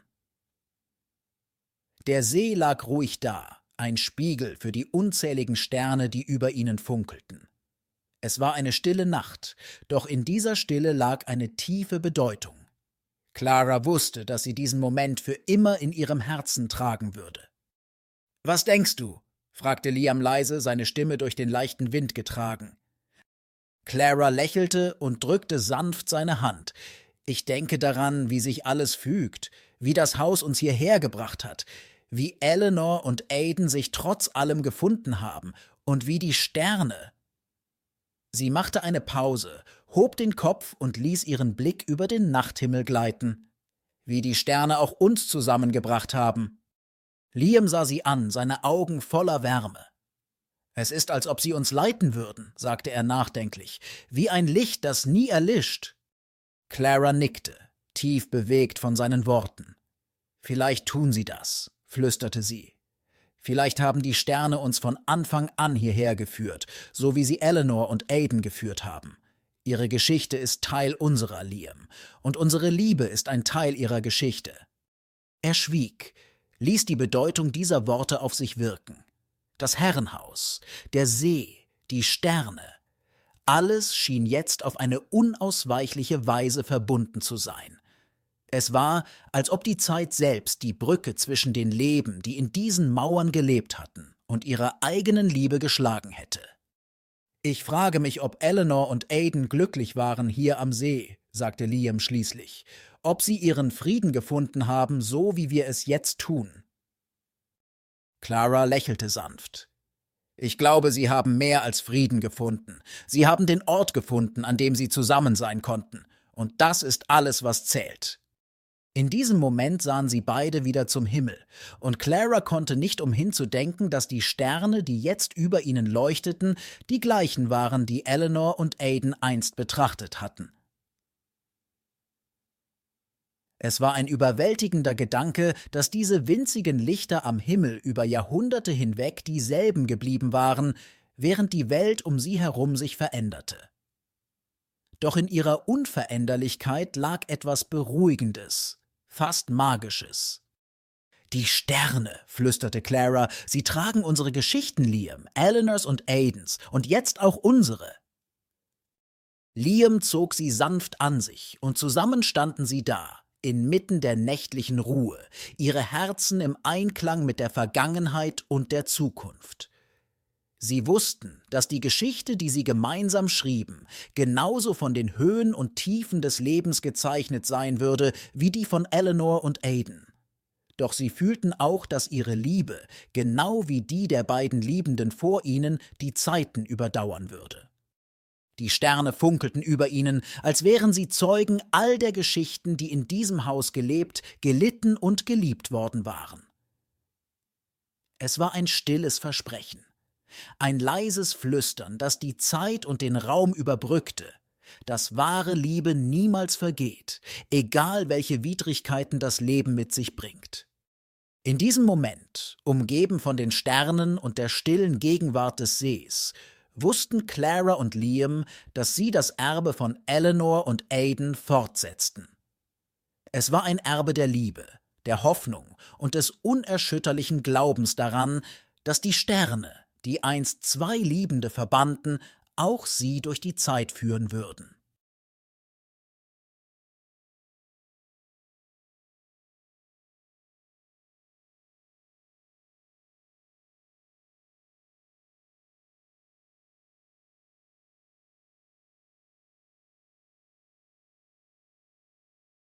Der See lag ruhig da, ein Spiegel für die unzähligen Sterne, die über ihnen funkelten. Es war eine stille Nacht, doch in dieser Stille lag eine tiefe Bedeutung. Clara wusste, dass sie diesen Moment für immer in ihrem Herzen tragen würde. »Was denkst du?« fragte Liam leise, seine Stimme durch den leichten Wind getragen. Clara lächelte und drückte sanft seine Hand. »Ich denke daran, wie sich alles fügt, wie das Haus uns hierher gebracht hat, wie Eleanor und Aiden sich trotz allem gefunden haben und wie die Sterne.« Sie machte eine Pause, hob den Kopf und ließ ihren Blick über den Nachthimmel gleiten. »Wie die Sterne auch uns zusammengebracht haben.« Liam sah sie an, seine Augen voller Wärme. »Es ist, als ob sie uns leiten würden«, sagte er nachdenklich, »wie ein Licht, das nie erlischt.« Clara nickte, tief bewegt von seinen Worten. »Vielleicht tun sie das«, flüsterte sie. »Vielleicht haben die Sterne uns von Anfang an hierher geführt, so wie sie Eleanor und Aiden geführt haben. Ihre Geschichte ist Teil unserer, Liam, und unsere Liebe ist ein Teil ihrer Geschichte.« Er schwieg, ließ die Bedeutung dieser Worte auf sich wirken. Das Herrenhaus, der See, die Sterne, alles schien jetzt auf eine unausweichliche Weise verbunden zu sein. Es war, als ob die Zeit selbst die Brücke zwischen den Leben, die in diesen Mauern gelebt hatten, und ihrer eigenen Liebe geschlagen hätte. »Ich frage mich, ob Eleanor und Aiden glücklich waren hier am See«, sagte Liam schließlich, »ob sie ihren Frieden gefunden haben, so wie wir es jetzt tun.« Clara lächelte sanft. »Ich glaube, sie haben mehr als Frieden gefunden. Sie haben den Ort gefunden, an dem sie zusammen sein konnten. Und das ist alles, was zählt.« In diesem Moment sahen sie beide wieder zum Himmel, und Clara konnte nicht umhin zu denken, dass die Sterne, die jetzt über ihnen leuchteten, die gleichen waren, die Eleanor und Aiden einst betrachtet hatten. Es war ein überwältigender Gedanke, dass diese winzigen Lichter am Himmel über Jahrhunderte hinweg dieselben geblieben waren, während die Welt um sie herum sich veränderte. Doch in ihrer Unveränderlichkeit lag etwas Beruhigendes, fast Magisches. »Die Sterne«, flüsterte Clara, »sie tragen unsere Geschichten, Liam, Eleanors und Aidens, und jetzt auch unsere.« Liam zog sie sanft an sich, und zusammen standen sie da, inmitten der nächtlichen Ruhe, ihre Herzen im Einklang mit der Vergangenheit und der Zukunft. Sie wussten, dass die Geschichte, die sie gemeinsam schrieben, genauso von den Höhen und Tiefen des Lebens gezeichnet sein würde, wie die von Eleanor und Aiden. Doch sie fühlten auch, dass ihre Liebe, genau wie die der beiden Liebenden vor ihnen, die Zeiten überdauern würde. Die Sterne funkelten über ihnen, als wären sie Zeugen all der Geschichten, die in diesem Haus gelebt, gelitten und geliebt worden waren. Es war ein stilles Versprechen. Ein leises Flüstern, das die Zeit und den Raum überbrückte, dass wahre Liebe niemals vergeht, egal welche Widrigkeiten das Leben mit sich bringt. In diesem Moment, umgeben von den Sternen und der stillen Gegenwart des Sees, wussten Clara und Liam, dass sie das Erbe von Eleanor und Aidan fortsetzten. Es war ein Erbe der Liebe, der Hoffnung und des unerschütterlichen Glaubens daran, dass die Sterne, die einst zwei Liebende verbanden, auch sie durch die Zeit führen würden.